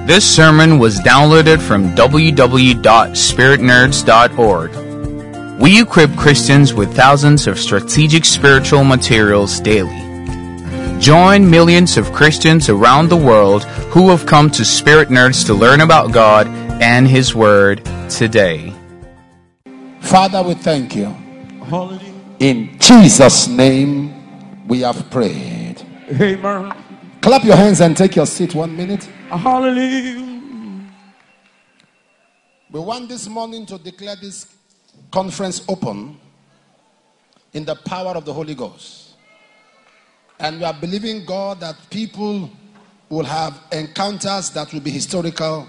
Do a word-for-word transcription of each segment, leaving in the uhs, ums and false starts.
This sermon was downloaded from w w w dot spirit nerds dot org. We equip Christians with thousands of strategic spiritual materials daily. Join millions of Christians around the world who have come to Spirit Nerds to learn about God and His Word today. Father, we thank you. Hallelujah. In Jesus' name we have prayed. Amen. Clap your hands and take your seat one minute. Hallelujah. We want this morning to declare this conference open in the power of the Holy Ghost. And we are believing God that people will have encounters that will be historical.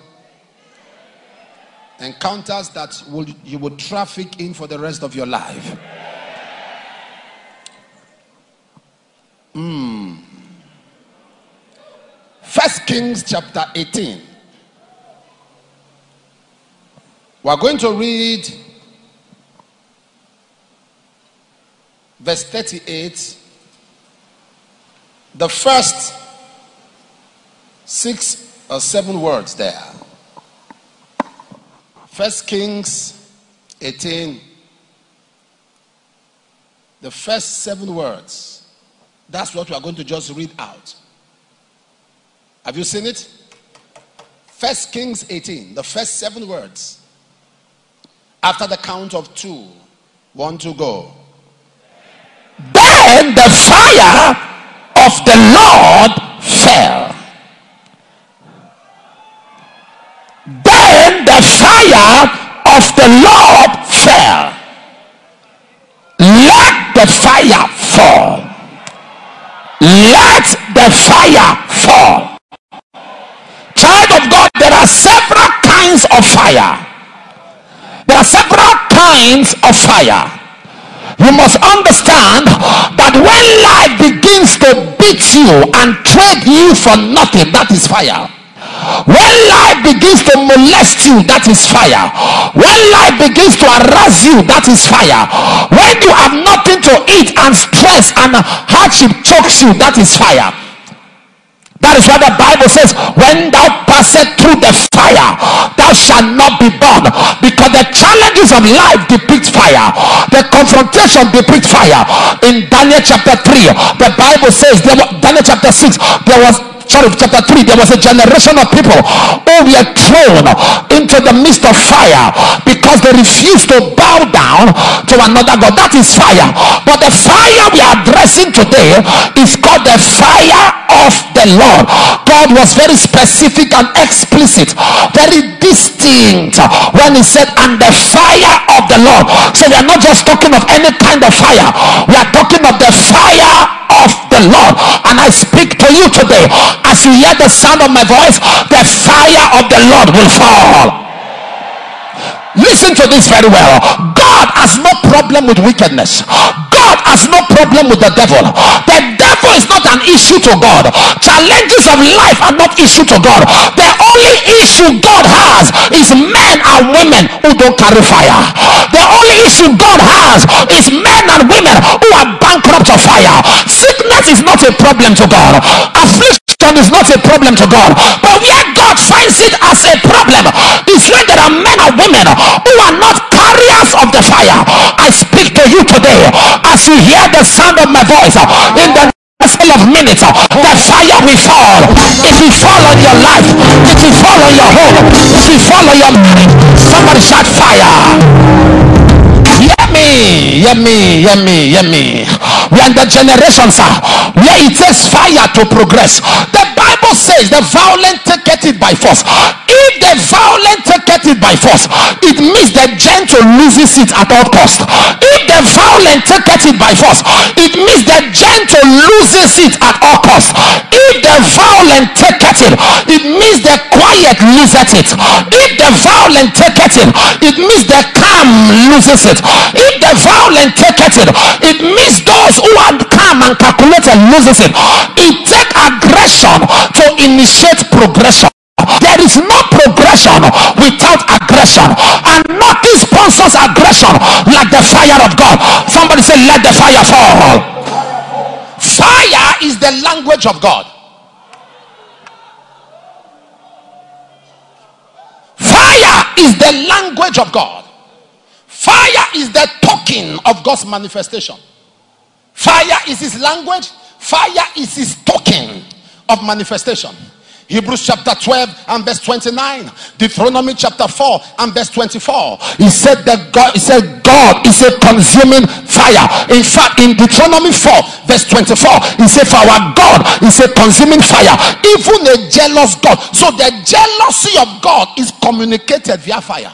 Encounters that will you will traffic in for the rest of your life. Mm. First Kings chapter eighteen. We are going to read verse thirty-eight. The first six or seven words there. First Kings eighteen. The first seven words. That's what we are going to just read out. Have you seen it? First Kings eighteen. The first seven words. After the count of two. One to go. Then the fire of the Lord fell. Then the fire of the Lord fell. Let the fire fall. Let the fire fall. Child of God, there are several kinds of fire. There are several kinds of fire. You must understand that when life begins to beat you and trade you for nothing, that is fire. When life begins to molest you, that is fire. When life begins to harass you, that is fire. When you have nothing to eat and stress and hardship chokes you, that is fire. That is why the Bible says, when thou passest through the fire, thou shalt not be burned. Because the challenges of life depict fire. The confrontation depicts fire. In Daniel chapter three, the Bible says, there was, Daniel chapter six, there was sorry, chapter three, there was a generation of people who were thrown into the midst of fire because they refused to bow down to another God. That is fire. But the fire we are addressing today is called the fire of the Lord. God was very specific and explicit, very distinct when he said, and the fire of the Lord. So we are not just talking of any kind of fire. We are talking of the fire of the Lord. And I speak to you today, as you hear the sound of my voice, the fire of the Lord will fall. Listen to this very well. God has no problem with wickedness. God has no problem with the devil. The devil is not an issue to God. Challenges of life are not issue to God. The only issue God has is men and women who don't carry fire. The only issue God has is men and women who are bankrupt of fire. Sickness is not a problem to God. Affliction is not a problem to God. But where God finds it as a problem is when there are men and women who are not carriers of the fire. I speak to you today, as you hear the sound of my voice, in the next couple of minutes, the fire will fall. It will fall on your life. It will fall on your home. It will fall on your mind. Somebody shout fire. Hear me, hear me, hear me, hear me. We are in the generation, sir, where it takes fire to progress. The Bible says the violent take it by force. If the violent take it by force, it means the gentle loses it at all cost. If the violent take it by force, it means the gentle loses it at all cost. If the violent take it, it means the quiet loses it. If the violent take it, it means the calm loses it. If the violent take it, it means those who are calm and calculated loses it. It takes aggression to initiate progression. There is no progression without aggression, and nothing sponsors aggression like the fire of God. Somebody say, let the fire fall. Fire is the language of God. is the language of God. Fire is the token of God's manifestation. Fire is his language. Fire is his token of manifestation. Hebrews chapter twelve and verse twenty-nine, Deuteronomy chapter four and verse twenty-four. He said that God, he said God is a consuming fire. In fact, in Deuteronomy four verse twenty-four, he said, for our God is a consuming fire, even a jealous God. So the jealousy of God is communicated via fire.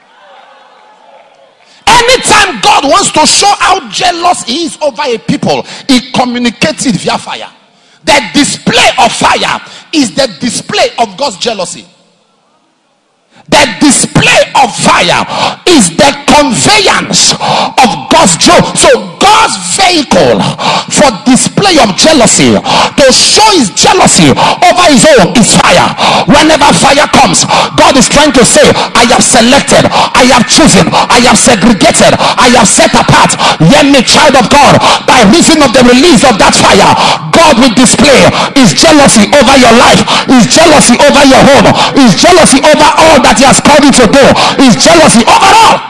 Anytime God wants to show how jealous he is over a people, he communicates it via fire. The display of fire is the display of God's jealousy. The display of fire is the conveyance of God's joy. So God's vehicle for display of jealousy, to show his jealousy over his own, is fire. Whenever fire comes, God is trying to say, I have selected, I have chosen, I have segregated, I have set apart. Hear me, child of God. By reason of the release of that fire, God will display his jealousy over your life, his jealousy over your home, his jealousy over all that he has called you to do, his jealousy over all.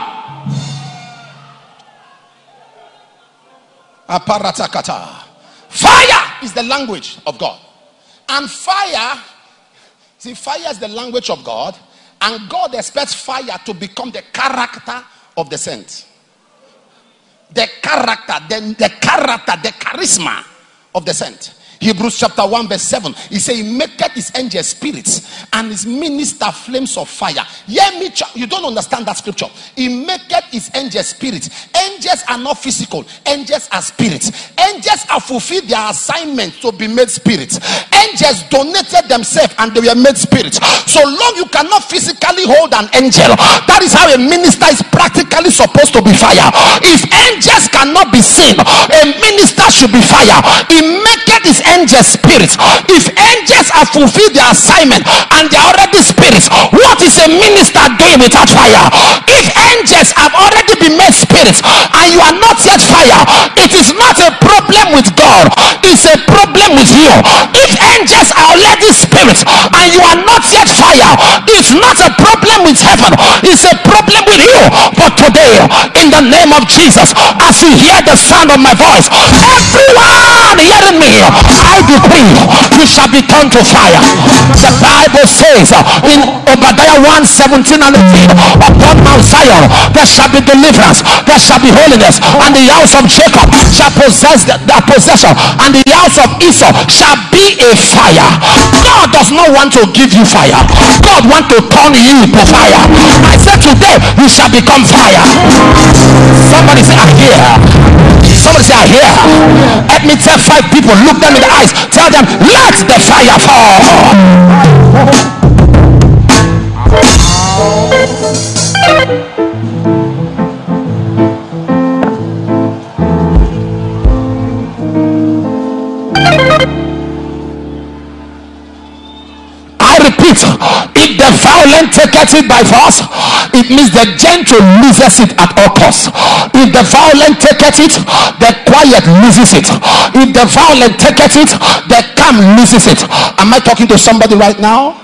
Fire is the language of God. And fire, see, fire is the language of God, and God expects fire to become the character of the saint. The character, the, the character, the charisma of the saint. Hebrews chapter one verse seven, he says, he maketh his angels spirits and his minister flames of fire. Hear me, you don't understand that scripture. He maketh his angels spirits. Angels are not physical, angels are spirits. Angels have fulfilled their assignment to be made spirits. Angels donated themselves and they were made spirits. So long you cannot physically hold an angel, that is how a minister is practically supposed to be fire. If angels cannot be seen, a minister should be fire. He maketh his angels spirits. If angels have fulfilled their assignment and they are already spirits, what is a minister doing without fire? If angels have already been made spirits and you are not yet fire, it is not a problem with God, it's a problem with you. If angels are already spirits and you are not yet fire, it's not a problem with heaven, it's a problem with you. But today, in the name of Jesus, as you hear the sound of my voice, everyone hearing me, I decree you shall be turned to fire. The Bible says in Obadiah one seventeen and eighteen, upon Mount Zion there shall be deliverance, there shall be holiness, and the house of Jacob shall possess the, the possession, and the house of Esau shall be a fire. God does not want to give you fire, God wants to turn you to fire. I said today you shall become fire. Somebody say I hear. Somebody say I hear. Let me tell five people, look them in the eyes, tell them, let the fire fall. I repeat, if the violent taketh it by force, it means the gentle loses it at all costs. If the violent taketh it, the quiet loses it. If the violent taketh it, the calm loses it. Am I talking to somebody right now?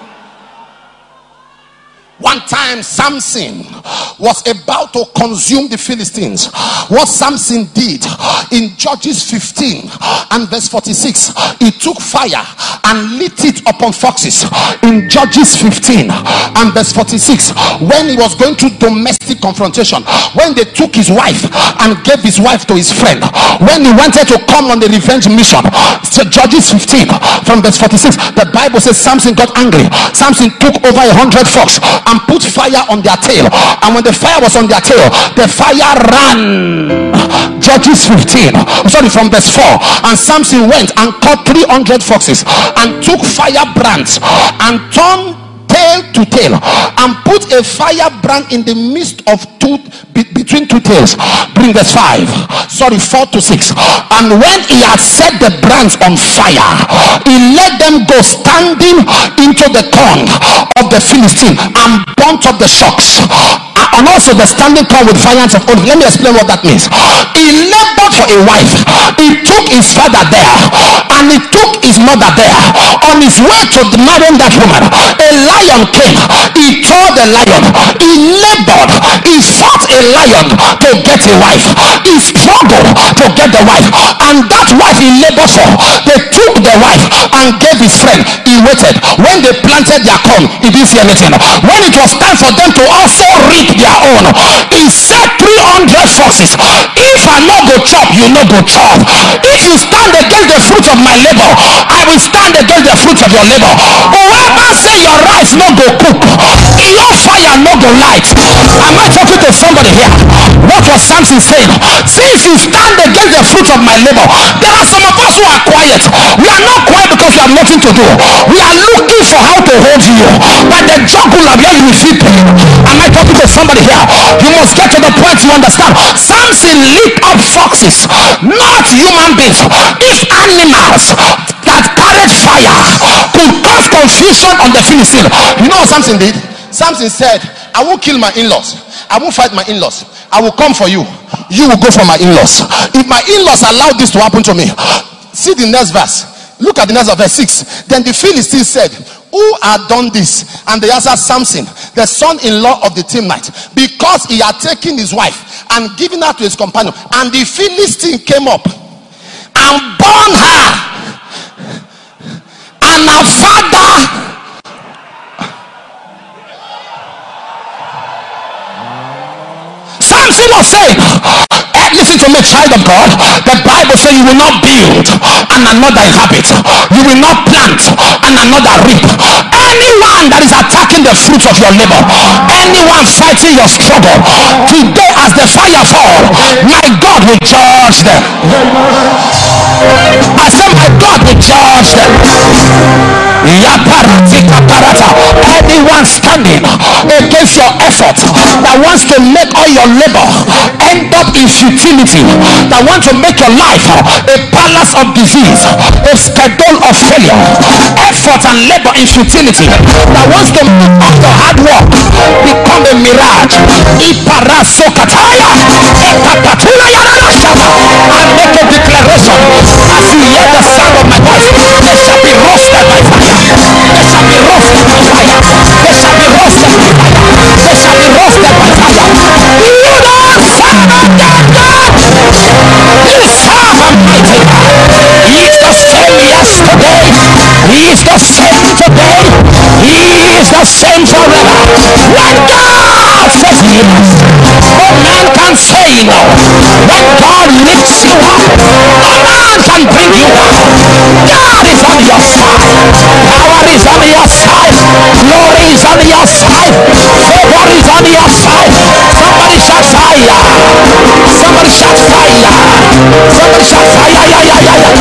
One time Samson was about to consume the Philistines. What Samson did in Judges fifteen and verse forty-six, he took fire and lit it upon foxes. In Judges fifteen and verse forty-six, when he was going through domestic confrontation, when they took his wife and gave his wife to his friend, when he wanted to come on the revenge mission, so Judges fifteen from verse forty-six, the Bible says Samson got angry. Samson took over a hundred fox and put fire on their tail, and when the fire was on their tail, the fire ran. Judges fifteen, sorry, from verse four, and Samson went and caught three hundred foxes and took firebrands and turned tail to tail and put a firebrand in the midst of two, be, between two tails. Bring verse five, sorry, four to six. And when he had set the brands on fire, he let them go standing into the corn of the Philistine and burnt up the shocks, and also the standing corn with violence of oath. Let me explain what that means. He labored for a wife, he took his father there and he took his mother there. On his way to marrying that woman, a lion came. He tore the lion. He labored. He fought a lion to get a wife. He struggled to get the wife, and that wife he labored for, they took the wife and gave his friend. He waited. When they planted their corn, he didn't see anything. When it was time for them to also reap their own, he said three hundred foxes, if I no go chop, you no go chop. If you stand against the fruit of my labor, I will stand against the fruit of your labor. Whoever say your rice no go cook, your fire no go light. Am I talking to somebody here? What was Samson saying? Since you stand against the fruit of my labor, there are some of us who are quiet. We are not quiet because we have nothing to do. We are looking for how to hold you, but the jugular where you will feel pain. Am I talking to somebody here? You must get to the point you understand. Samson lit up foxes, not human beings. If animals that carried fire could cause confusion on the Philistine, you know what Samson did? Samson said, I won't kill my in-laws, I won't fight my in-laws, I will come for you, you will go for my in-laws. If my in-laws allow this to happen to me, see the next verse. Look at the next verse six. Then the Philistine said, who had done this? And they answered, Samson, the son-in-law of the Timnite, because he had taken his wife and given her to his companion. And the Philistine came up and born her, and her father. Samson was saying, eh, listen to me, child of God. The Bible says you will not build and another inhabit. You will not plant and another reap. Anyone that is attacking the fruit of your labor, anyone fighting your struggle, today as the fire fall, my God will judge them. I said my God will judge them. Anyone standing against your effort that wants to make all your labor end up in futility, that wants to make your life a palace of disease, a schedule of failure, effort and labor in futility, that wants to make all your hard work become a mirage, and make a declaration as you hear the sound of my voice, they shall be roasted by fire. They shall be roasted by fire. They shall be roasted by fire. They shall be roasted by fire. You don't serve a dead God. You serve a mighty God. He is the same yesterday. He is the same today. He is the same forever. When God says yes, no man can say no. When God lifts you up, no man can bring you down. God is on your side. Power is on your side. Glory is on your side. Favor is on your side. Somebody shout fire. Somebody shout fire. Somebody shout fire. Yeah, yeah, yeah, yeah.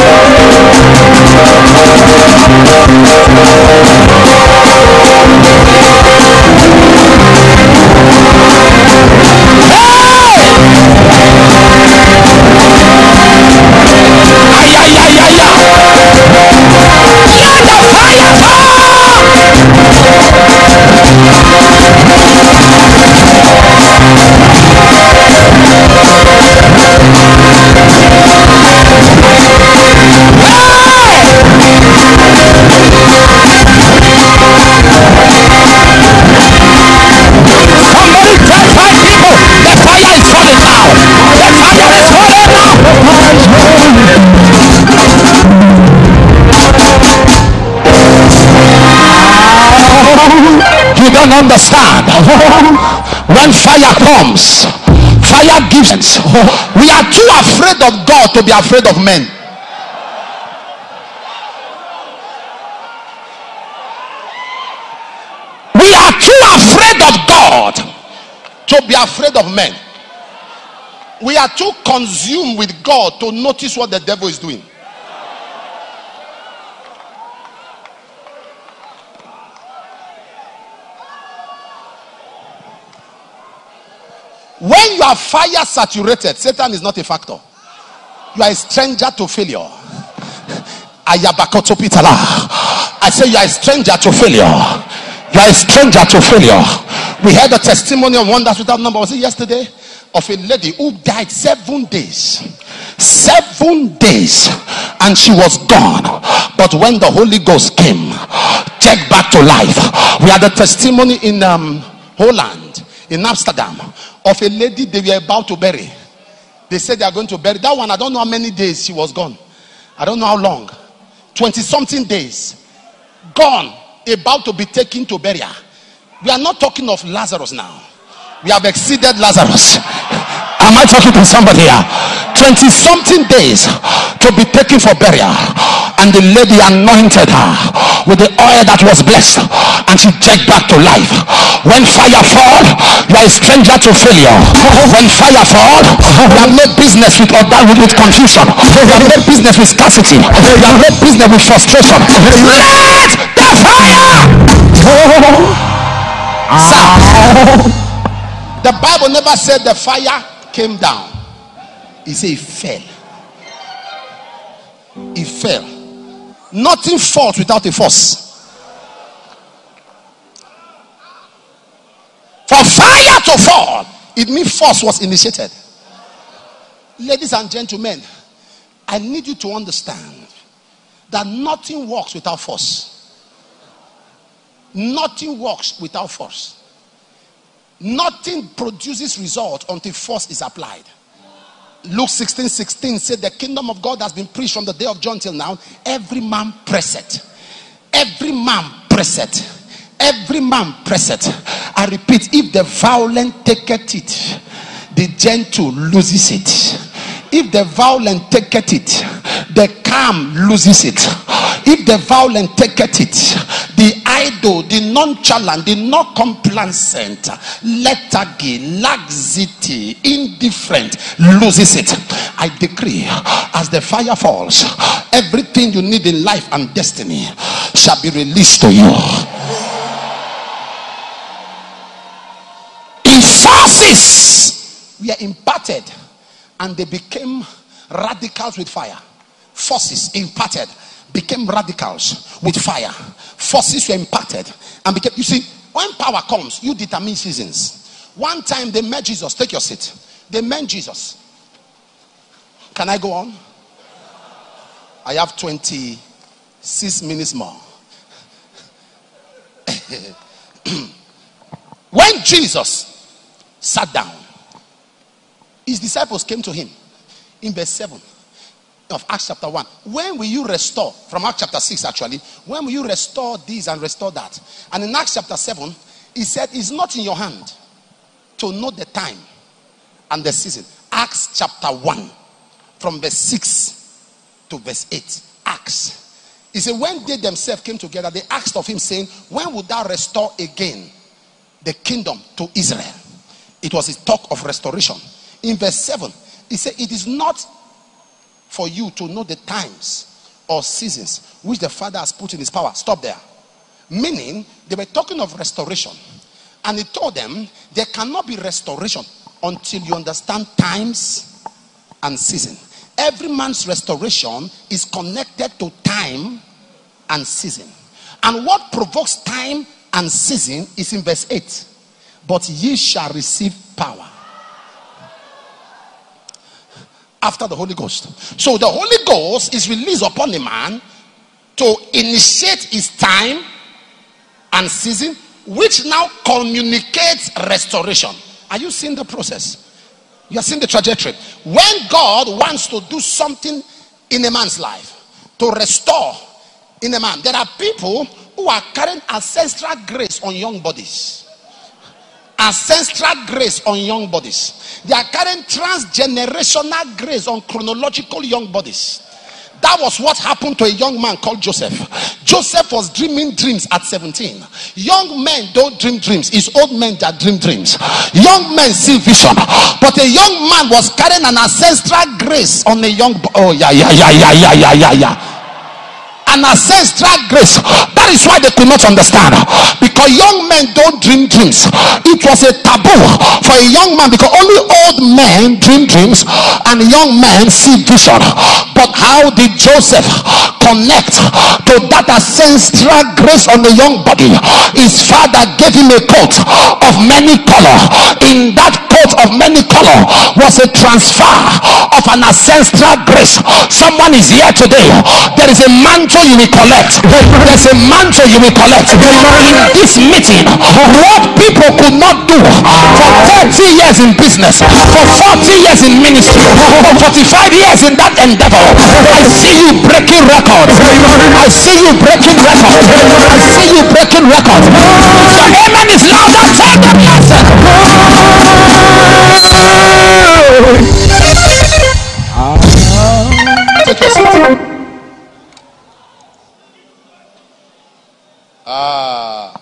Understand, when fire comes, fire gives. We are too afraid of God to be afraid of men. We are too afraid of God to be afraid of men. We are too consumed with God to notice what the devil is doing. When you are fire saturated, Satan is not a factor. You are a stranger to failure. I say you are a stranger to failure. You are a stranger to failure. We heard a testimony of wonders without number. Was it yesterday? Of a lady who died seven days. Seven days and she was gone. But when the Holy Ghost came, check back to life. We had a testimony in um, Holland, in Amsterdam, of a lady they were about to bury. They said they are going to bury that one. I don't know how many days she was gone. I don't know how long. twenty something days. Gone, about to be taken to burial. We are not talking of Lazarus now. We have exceeded Lazarus. Am I talking to somebody here? twenty something days to be taken for burial. And the lady anointed her with the oil that was blessed, and she checked back to life. When fire fall, you are a stranger to failure. When fire fall, you have no business with or with, with confusion. You have no business with scarcity. You have no business with frustration. Let the fire. Sir, the Bible never said the fire came down. It said it fell. It fell. Nothing falls without a force. For fire to fall, it means force was initiated. Ladies and gentlemen, I need you to understand that nothing works without force. Nothing works without force. Nothing produces result until force is applied. Luke sixteen sixteen said the kingdom of God has been preached from the day of John till now. Every man press it. Every man press it. Every man press it. I repeat, if the violent taketh it, the gentle loses it. If the violent taketh it, the calm loses it. If the violent taketh it, the idle, the nonchalant, the not complacent, lethargy, laxity, indifferent loses it. I decree, as the fire falls, everything you need in life and destiny shall be released to you. In forces we are imparted, and they became radicals with fire. Forces imparted became radicals with fire. Forces were imparted and became, you see, when power comes, you determine seasons. One time they met Jesus. Take your seat. They met Jesus. Can I go on? I have twenty-six minutes more. When Jesus sat down, his disciples came to him in verse seven of Acts chapter one. When will you restore? From Acts chapter six actually. When will you restore this and restore that? And in Acts chapter seven, he said, it's not in your hand to know the time and the season. Acts chapter one, from verse six to verse eight. Acts. He said, when they themselves came together, they asked of him, saying, when would thou restore again the kingdom to Israel? It was a talk of restoration. In verse seven, he said, it is not for you to know the times or seasons which the Father has put in his power. Stop there. Meaning, they were talking of restoration. And he told them, there cannot be restoration until you understand times and season. Every man's restoration is connected to time and season. And what provokes time and season is in verse eight. But ye shall receive power after the Holy Ghost. So the Holy Ghost is released upon a man to initiate his time and season, which now communicates restoration. Are you seeing the process? You are seeing the trajectory. When God wants to do something in a man's life, to restore in a man, there are people who are carrying ancestral grace on young bodies. Ancestral grace on young bodies. They are carrying transgenerational grace on chronological young bodies. That was what happened to a young man called Joseph. Joseph was dreaming dreams at seventeen. Young men don't dream dreams. It's old men that dream dreams. Young men see vision. But a young man was carrying an ancestral grace on a young boy. Oh, yeah, yeah, yeah, yeah, yeah, yeah, yeah, yeah. An ancestral grace. That is why they could not understand. Because young men don't dream dreams. It was a taboo for a young man, because only old men dream dreams and young men see vision. But how did Joseph connect to that ancestral grace on the young body? His father gave him a coat of many color. In that coat of many color was a transfer of an ancestral grace. Someone is here today. There is a mantle you will collect. There's a mantle you will collect. In this meeting, what people could not do for thirty years in business, for forty years in ministry, for forty-five years in that endeavor, I see you breaking records. I see you breaking records. I see you breaking records. If your amen is louder, tell them listen. Take your seat. Ah.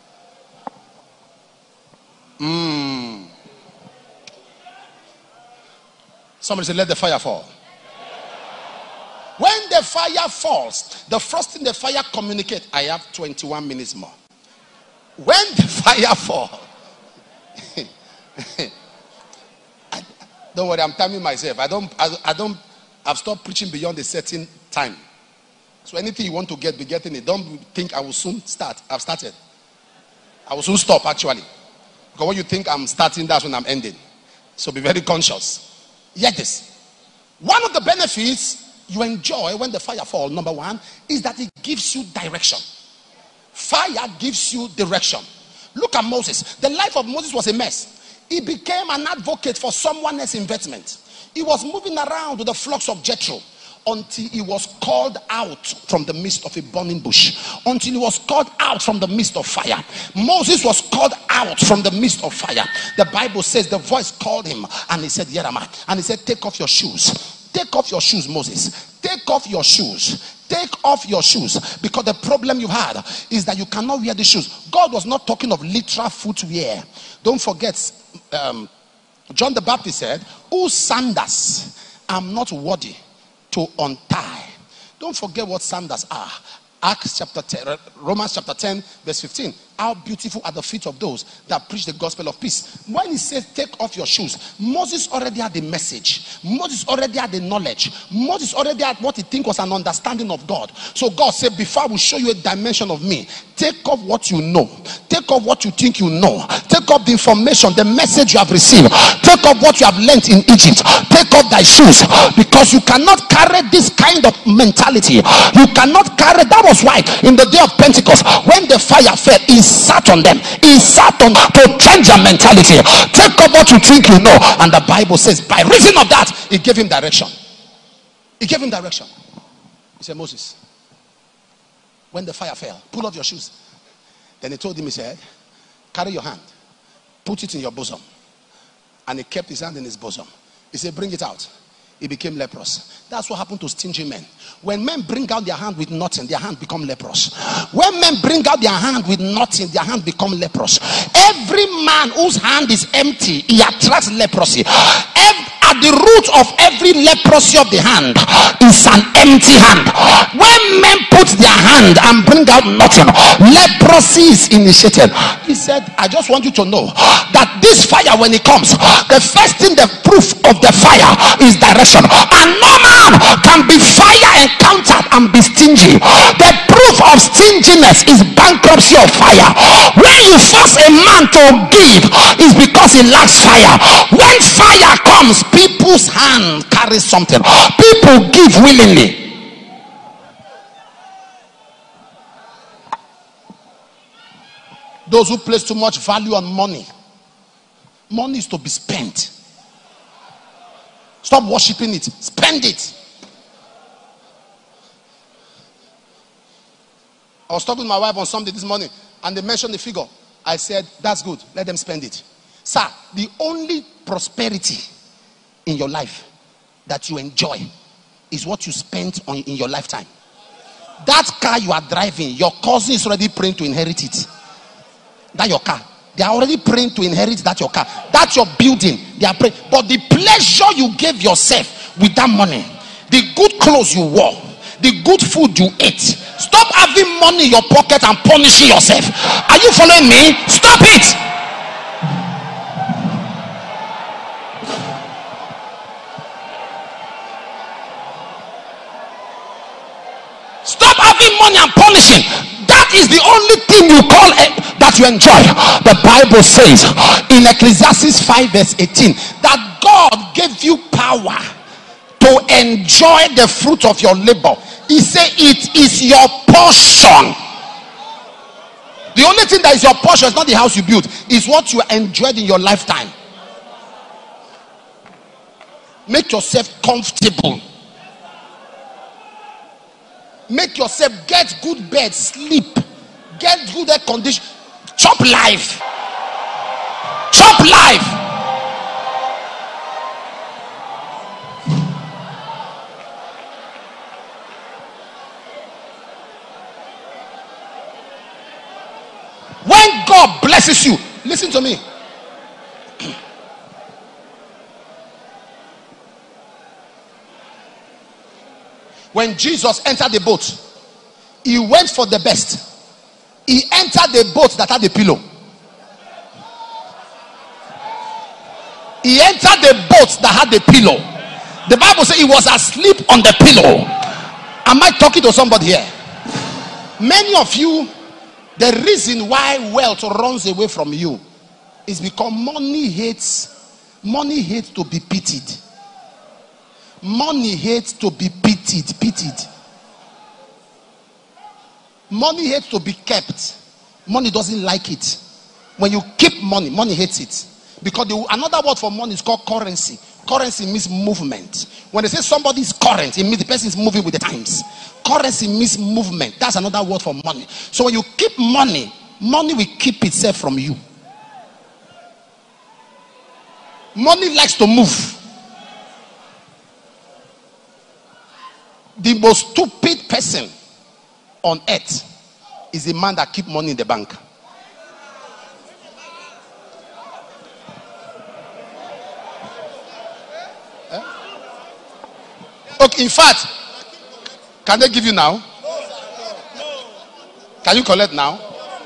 Mm. Somebody say, let the fire fall. When the fire falls, the first thing the fire communicates, I have twenty-one minutes more. When the fire falls, don't worry, I'm timing myself. I don't, I, I don't, I've stopped preaching beyond a certain time. So anything you want to get, be getting it. Don't think I will soon start. I've started. I will soon stop actually. Because when you think I'm starting, that's when I'm ending. So be very conscious. Yet this. One of the benefits you enjoy when the fire falls, number one, is that it gives you direction. Fire gives you direction. Look at Moses. The life of Moses was a mess. He became an advocate for someone else's investment. He was moving around with the flocks of Jethro until he was called out from the midst of a burning bush. Until he was called out from the midst of fire. Moses was called out from the midst of fire. The Bible says the voice called him and he said, here am I. And he said, take off your shoes. Take off your shoes, Moses. Take off your shoes. Take off your shoes. Because the problem you had is that you cannot wear the shoes. God was not talking of literal footwear. Don't forget, um, John the Baptist said, whose sandals I'm not worthy to untie. Don't forget what sandals are. Acts chapter ten, Romans chapter ten, verse fifteen. How beautiful are the feet of those that preach the gospel of peace. When he says take off your shoes, Moses already had the message. Moses already had the knowledge. Moses already had what he think was an understanding of God. So God said, before I will show you a dimension of me, take off what you know. Take off what you think you know. Take off the information, the message you have received. Take off what you have learned in Egypt. Take off thy shoes. Because you cannot carry this kind of mentality. You cannot carry. That was why in the day of Pentecost, when the fire fell, he sat on them. He sat on to change their mentality. Take up what you think you know. And the Bible says, by reason of that, he gave him direction. He gave him direction. He said, Moses, when the fire fell, pull off your shoes. Then he told him, he said, carry your hand, put it in your bosom. And he kept his hand in his bosom. He said, bring it out. He became leprous. That's what happened to stingy men. When men bring out their hand with nothing, their hand become leprous. When men bring out their hand with nothing, their hand become leprous. Every man whose hand is empty, he attracts leprosy. Every, at the root of every leprosy of the hand is an empty hand. When men put their hand and bring out nothing, leprosy is initiated. He said, I just want you to know that this fire, when it comes, the first thing, the proof of the fire is direction. And no man can be fire encountered and be stingy. The proof of stinginess is bankruptcy of fire. When you force a man to give, is because he lacks fire. When fire comes, people's hand carries something. People give willingly. Those who place too much value on money, money is to be spent. Stop worshiping it. Spend it. I was talking to my wife on something this morning and they mentioned the figure. I said, that's good. Let them spend it. Sir, the only prosperity in your life that you enjoy is what you spent on in your lifetime. That car you are driving, your cousin is already praying to inherit it. That your car. They are already praying to inherit that your car. That's your building. They are praying. But the pleasure you gave yourself with that money, the good clothes you wore, the good food you ate. Stop having money in your pocket and punishing yourself. Are you following me? Stop it. Stop having money and punishing. That is the only thing you call a, that that you enjoy. The Bible says in Ecclesiastes five verse eighteen that God gave you power to enjoy the fruit of your labor. He said it is your portion. The only thing that is your portion is not the house you built, is what you enjoyed in your lifetime. Make yourself comfortable. Make yourself get good bed, sleep, get good air condition, chop life, chop life. When God blesses you, listen to me. When Jesus entered the boat, he went for the best. He entered the boat that had a pillow. He entered the boat that had a pillow. The Bible says he was asleep on the pillow. Am I talking to somebody here? Many of you, the reason why wealth runs away from you is because money hates, money hates to be pitied. Money hates to be pitied, pitied. Money hates to be kept. Money doesn't like it. When you keep money, money hates it. Because the, another word for money is called currency. Currency means movement. When they say somebody is current, it means the person is moving with the times. Currency means movement. That's another word for money. So when you keep money, money will keep itself from you. Money likes to move. The most stupid person on earth is the man that keeps money in the bank. Eh? Okay, in fact, can they give you now? Can you collect now?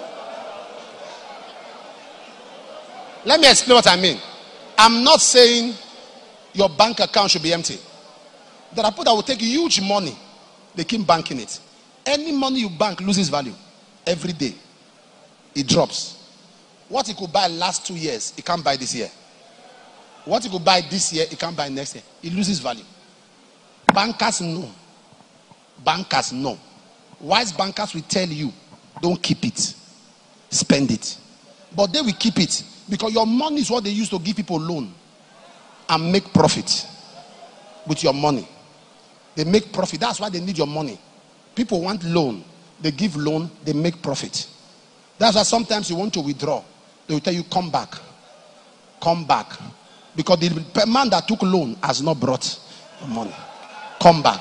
Let me explain what I mean. I'm not saying your bank account should be empty. There are people that will take huge money, they keep banking it. Any money you bank loses value every day. It drops. What he could buy last two years, he can't buy this year. What he could buy this year, he can't buy next year. It loses value. Bankers know. Bankers know. Wise bankers will tell you, don't keep it, spend it. But they will keep it because your money is what they use to give people loan and make profit with your money. They make profit. That's why they need your money. People want loan. They give loan. They make profit. That's why sometimes you want to withdraw. They will tell you, come back. Come back. Because the man that took loan has not brought money. Come back.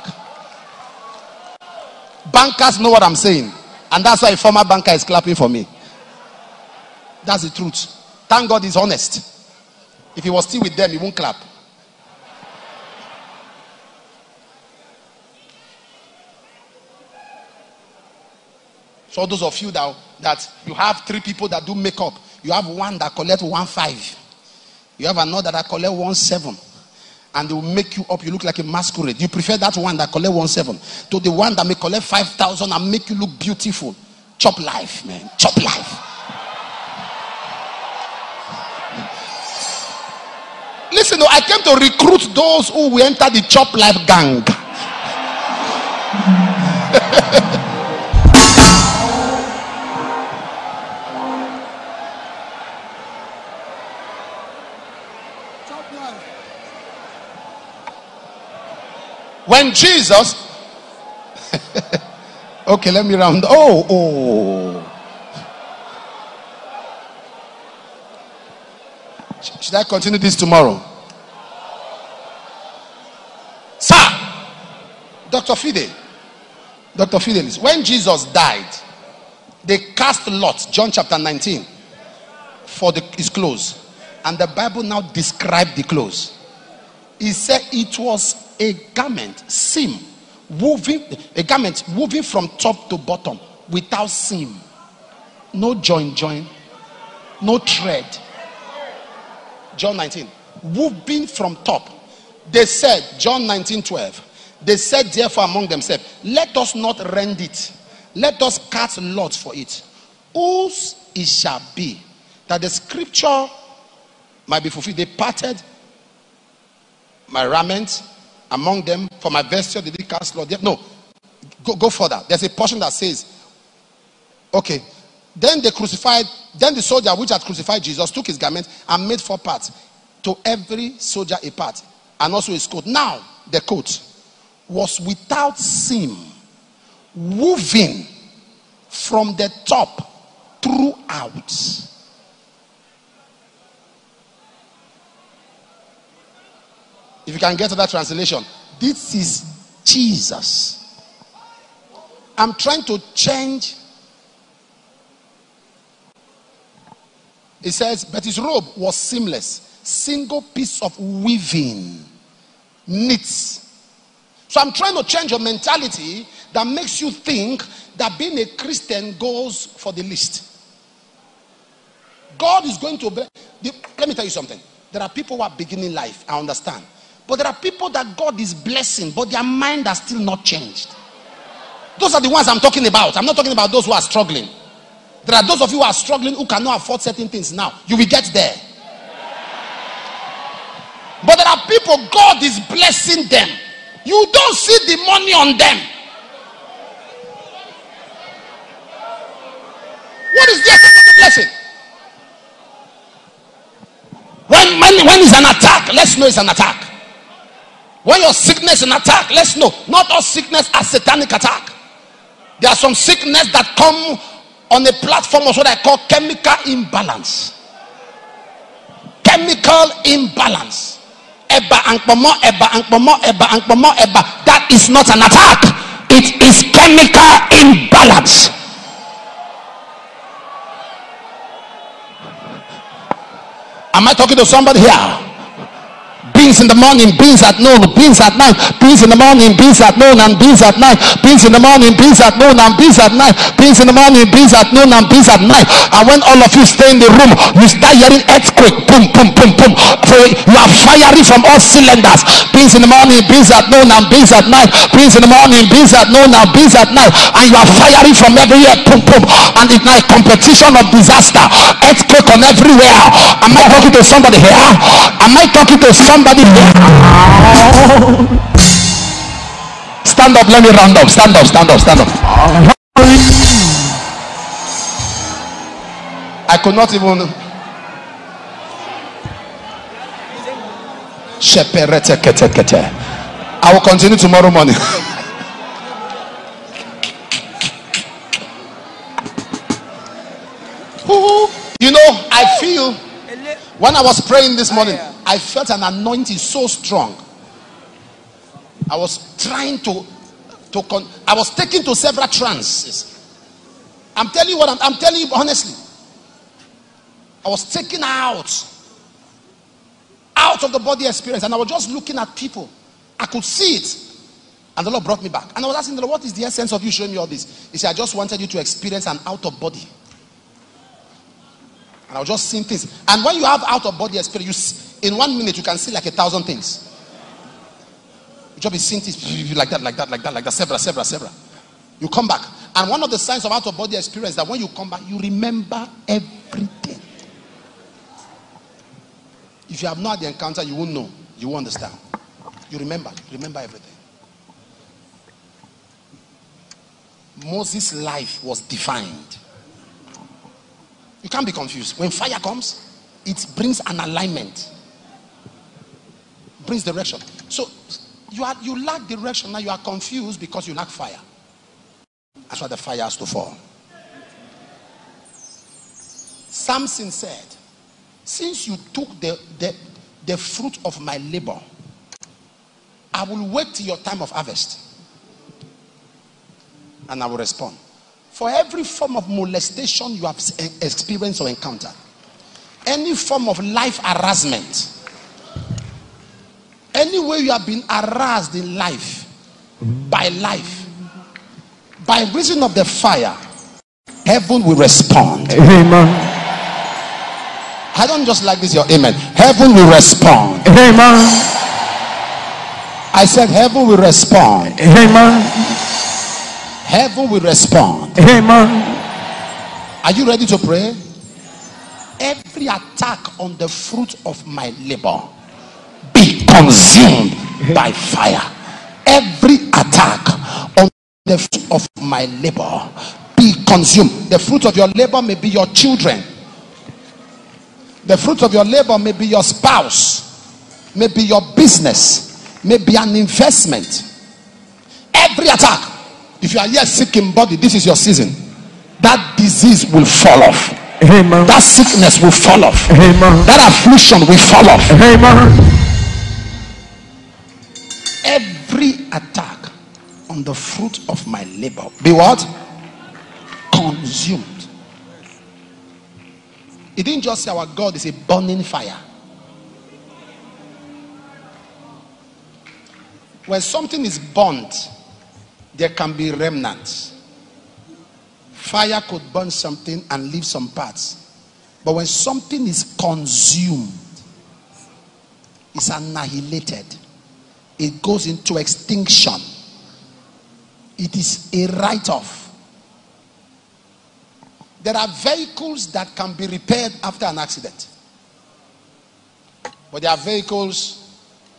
Bankers know what I'm saying. And that's why a former banker is clapping for me. That's the truth. Thank God he's honest. If he was still with them, he won't clap. So those of you that, that you have three people that do makeup, you have one that collect one five, you have another that collect one seven, and they will make you up. You look like a masquerade. You prefer that one that collect one seven to the one that may collect five thousand and make you look beautiful. Chop life, man. Chop life. Listen, I came to recruit those who will enter the chop life gang. When Jesus, okay, let me round. Oh, oh. Should I continue this tomorrow? Sir, Doctor Fide, Doctor Fidelis, when Jesus died, they cast lot, John chapter nineteen, for the, his clothes. And the Bible now described the clothes. He said it was a garment, seam, woven, a garment woven from top to bottom without seam. No join, join, no thread. John nineteen, woven from top. They said, John nineteen twelve, they said therefore among themselves, let us not rend it, let us cast lots for it. Whose it shall be that the scripture might be fulfilled. They parted my raiment among them, for my vesture did they cast Lord. No, go, go further. There's a portion that says, okay, then they crucified, then the soldier which had crucified Jesus took his garment and made four parts, to every soldier a part, and also his coat. Now the coat was without seam, woven from the top throughout. If you can get to that translation, this is Jesus. I'm trying to change. It says, but his robe was seamless, single piece of weaving, knits. So I'm trying to change your mentality that makes you think that being a Christian goes for the least. God is going to bless. Let me tell you something. There are people who are beginning life, I understand. But there are people that God is blessing, but their mind has still not changed. Those are the ones I'm talking about. I'm not talking about those who are struggling. There are those of you who are struggling who cannot afford certain things now. You will get there. But there are people God is blessing them. You don't see the money on them. What is the essence of the blessing? When, when, when it's an attack, let's know it's an attack. When your sickness is an attack, let's know. Not all sickness are satanic attack. There are some sickness that come on a platform of what I call chemical imbalance. Chemical imbalance. Eba ankpomo, eba ankpomo, eba ankpomo, eba. That is not an attack. It is chemical imbalance. Am I talking to somebody here? Beans in the morning, beans at noon, beans at night, beans in the morning, beans at noon, and beans at night, beans in the morning, beans at noon, and beans at night, beans in the morning, beans at noon, and beans at night. And when all of you stay in the room, you start hearing earthquake, boom, boom, boom, boom. So you are firing from all cylinders. Beans in the morning, beans at noon, and beans at night, beans in the morning, beans at noon, and beans at night, and you are firing from everywhere, boom, boom. And it's like competition of disaster, earthquake on everywhere. Am I talking to somebody here? Am I talking to somebody? Stand up, let me round up. Stand up, stand up, stand up. I could not even. I will continue tomorrow morning. You know, I feel when I was praying this morning, I felt an anointing so strong. I was trying to, to con- I was taken to several trances. I'm telling you what I'm, I'm telling you honestly. I was taken out, out of the body experience, and I was just looking at people. I could see it, and the Lord brought me back. And I was asking the Lord, what is the essence of you showing me all this? He said, I just wanted you to experience an out of body. And I was just seeing things. And when you have out of body experience, you see, in one minute you can see like a thousand things. You just be seeing things like that, like that, like that, like that, several, several, several. You come back. And one of the signs of out of body experience is that when you come back, you remember everything. If you have not had the encounter, you won't know. You won't understand. You remember. You remember everything. Moses' life was defined. You can't be confused. When fire comes, it brings an alignment, brings direction. So you are you lack direction now. You are confused because you lack fire. That's why the fire has to fall. Samson said, since you took the, the, the fruit of my labor, I will wait till your time of harvest, and I will respond. For every form of molestation you have experienced or encountered, any form of life harassment, any way you have been harassed in life, by life, by reason of the fire, heaven will respond. Amen. I don't just like this, your amen. Heaven will respond. Amen. I said heaven will respond. Amen. Heaven will respond. Amen. Are you ready to pray? every attack on the fruit of my labor be consumed by fire. Every attack on the fruit of my labor be consumed. The fruit of your labor may be your children. The fruit of your labor may be your spouse, may be your business, may be an investment. Every attack. If you are yet sick in body, this is your season. That disease will fall off. Amen. That sickness will fall off. Amen. That affliction will fall off. Amen. Every attack on the fruit of my labor be what? Consumed. It didn't just say our God is a burning fire. When something is burnt, there can be remnants. Fire could burn something and leave some parts. But when something is consumed, it's annihilated. It goes into extinction. It is a write-off. There are vehicles that can be repaired after an accident. But there are vehicles,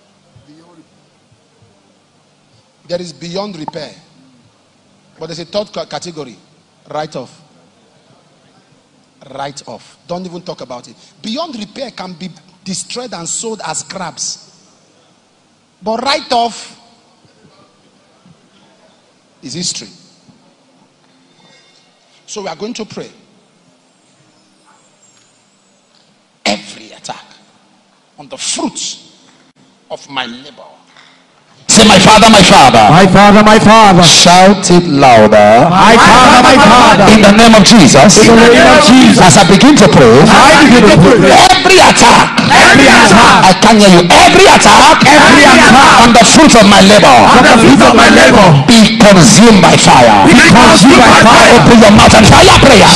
there is beyond repair. But there's a third category. Write-off. Write-off. Don't even talk about it. Beyond repair can be destroyed and sold as scraps. But write-off is history. So we are going to pray. Every attack on the fruits of my labor. Say, my Father, my Father. My Father, my Father. Shout it louder. My Father, my Father. In the name of Jesus. In the name of Jesus. As I begin to pray. I begin to pray. Every attack. Every attack. I can hear you. Every attack. Every attack. On the fruit of my labor. On the fruit of my labor. Be consumed by fire. Be consumed by fire. Open your mouth and fire prayer.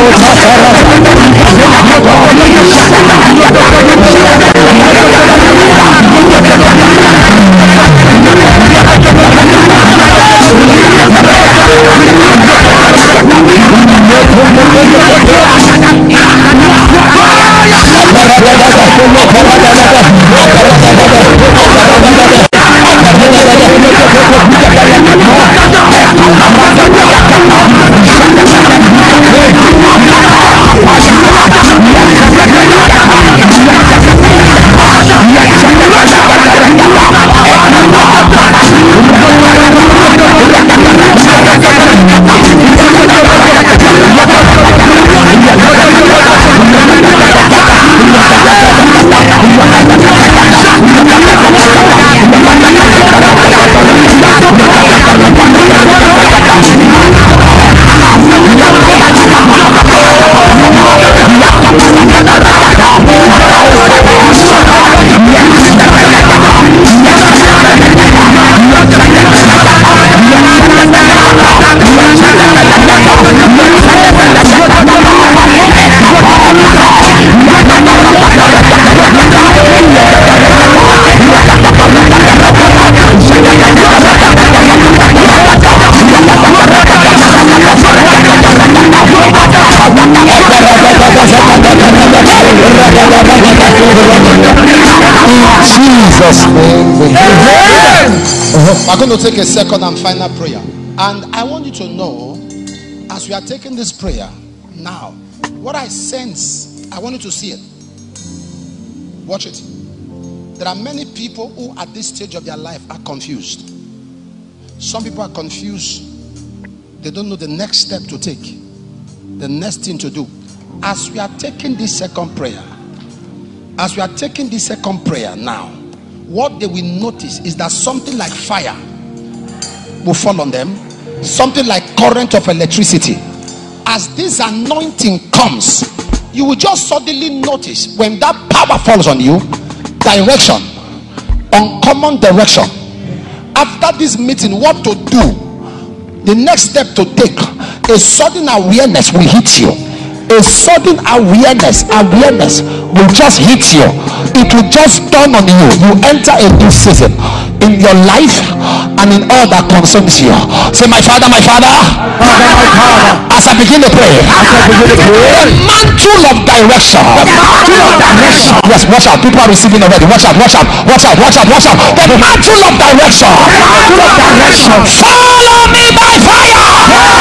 Jesus' name. We're going to take a second and final prayer. And I want you to know, as we are taking this prayer now, what I sense, I want you to see it. Watch it. There are many people who at this stage of their life are confused. Some people are confused. They don't know the next step to take, the next thing to do. As we are taking this second prayer, as we are taking this second prayer now, what they will notice is that something like fire will fall on them, something like current of electricity. As this anointing comes, you will just suddenly notice when that power falls on you, direction, uncommon direction. After this meeting, what to do, the next step to take, a sudden awareness will hit you. A sudden awareness, awareness will just hit you. It will just dawn on you. You enter a new season in your life and in all that concerns you. Say, my Father, my Father, Father, my Father. As I begin to pray, as I begin to pray, the mantle of direction, the mantle of direction. Yes, watch out. People are receiving already. Watch out, watch out, watch out, watch out, watch out. The mantle of direction, the mantle of direction. Follow me by fire.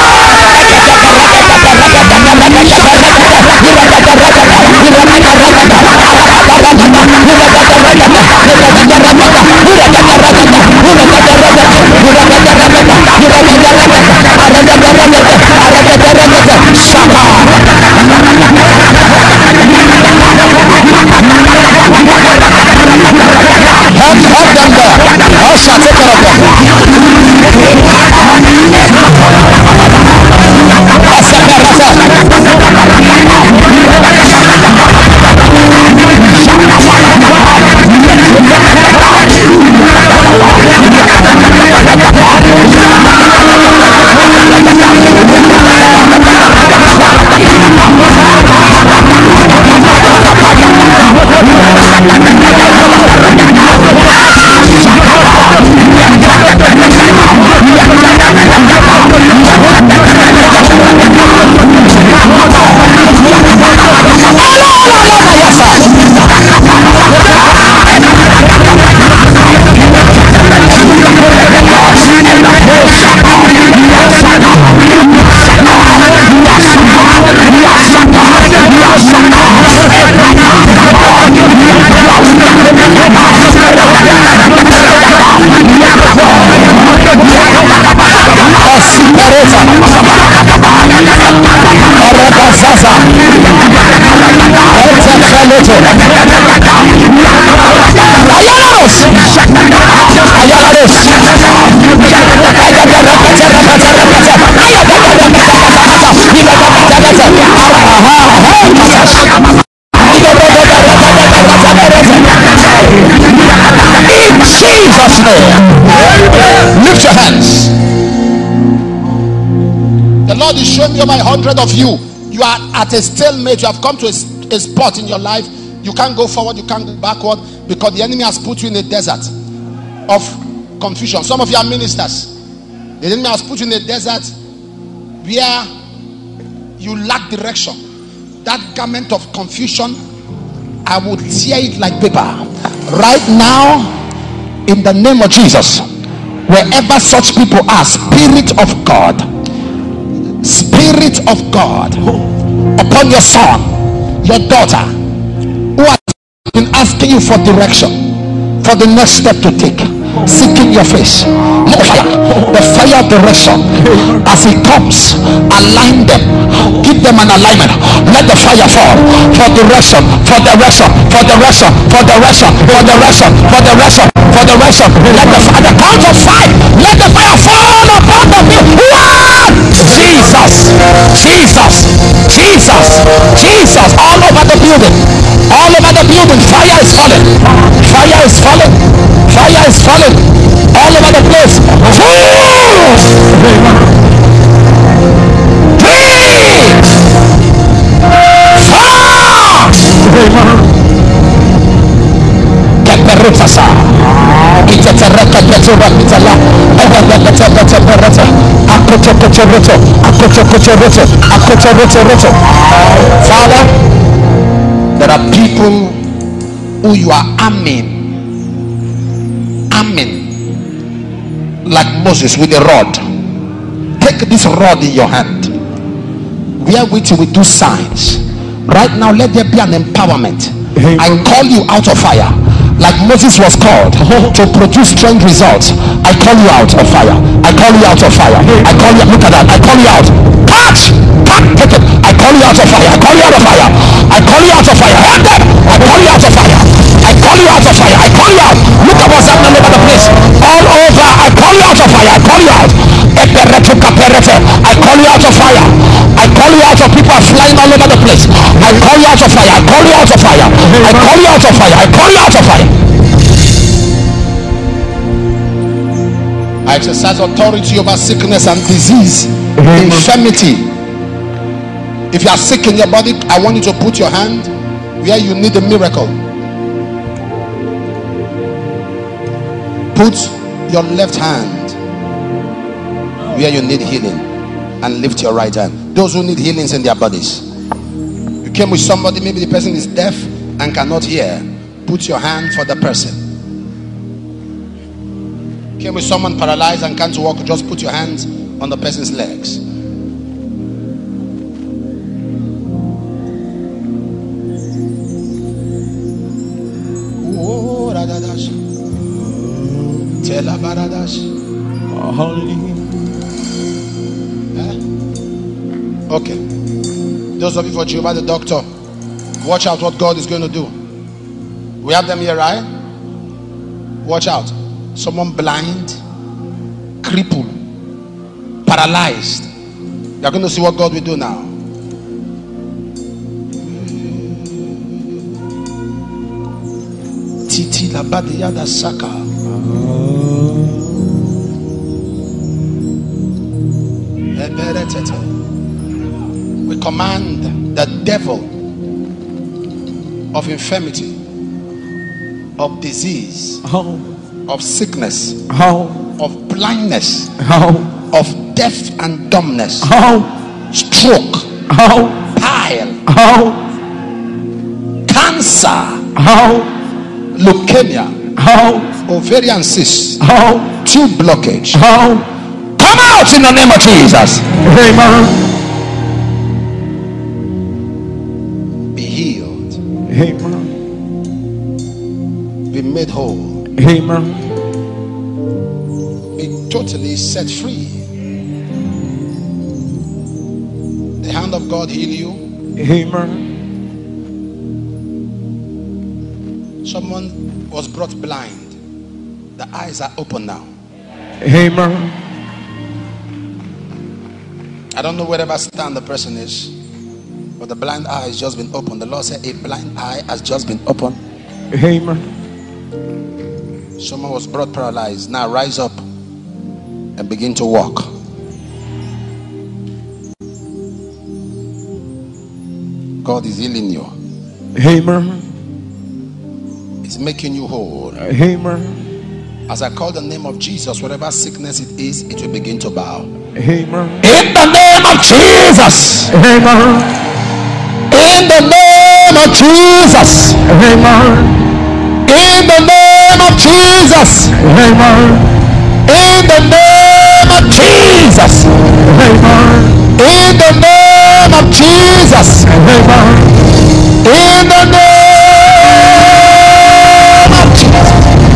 Help them there. I shall take care of lift your hands. The Lord is showing me over a hundred of you. You are at a stalemate. You have come to a, a spot in your life. You can't go forward, you can't go backward, because the enemy has put you in a desert of confusion. Some of you are ministers. The enemy has put you in a desert where you lack direction. That garment of confusion, I will tear it like paper right now in the name of Jesus. Wherever such people are, Spirit of God, Spirit of God, upon your son, your daughter, who has been asking you for direction, for the next step to take, seeking your face. No fire, the fire of direction. As he comes, align them, give them an alignment. Let the fire fall for direction, for direction, for direction, for direction, for direction, for direction, for direction. Let the at the count of five, let the fire fall upon the people. Jesus, Jesus, Jesus, Jesus, all over the building, all over the building. Fire is falling, fire is falling, fire is falling all over the place. Father, there are people who you are arming, arming like Moses with a rod. Take this rod in your hand, wherewith you will do signs. Right now, let there be an empowerment. I call you out of fire, like Moses was called to produce strange results. I call you out of fire. I call you out of fire. I call you. Look at that. I call you out. Catch, catch, take it. I call you out of fire. I call you out of fire. I call you out of fire. Hand up. I call you out of fire. I call you out of fire. I call you out. Look at what's happening all over the place. All over. I call you out of fire. I call you out. I call you out of fire. I call you out of people are flying all over the place. I call you out of fire. I call you out of fire. I call you out of fire. I call you out of fire. I exercise authority over sickness and disease, infirmity. If you are sick in your body, I want you to put your hand where you need a miracle. Put your left hand where you need healing and lift your right hand. Those who need healings in their bodies. You came with somebody, maybe the person is deaf and cannot hear. Put your hand for the person. You came with someone paralyzed and can't walk. Just put your hands on the person's legs. Oh, radadash. Tela baradash. Hallelujah. Okay, those of you for Jehovah the doctor, watch out what God is going to do. We have them here, right? Watch out. Someone blind, crippled, paralyzed. You're going to see what God will do now. Titi la badiyada saka. We command the devil of infirmity, of disease, Oh. of sickness, Oh. of blindness, Oh. of deaf and dumbness, Oh. stroke, Oh. pile, Oh. cancer, Oh. leukemia, Oh. ovarian cyst, Oh. tube blockage. Oh. Come out in the name of Jesus. Amen. Be healed. Amen. Be made whole. Amen. Be totally set free. The hand of God heal you. Amen. Someone was brought blind. The eyes are open now. Amen. I don't know wherever stand the person is, but the blind eye has just been opened. The Lord said a blind eye has just been opened. Amen. Someone was brought paralyzed. Now rise up and begin to walk. God is healing you. Amen. He's making you whole. Amen. As I call the name of Jesus, whatever sickness it is, it will begin to bow. Amen. In the name of Jesus. Amen. In the name of Jesus. Amen. In the name of Jesus. Amen. In the name of Jesus. Amen. In the name of Jesus. Amen. In the name of Jesus.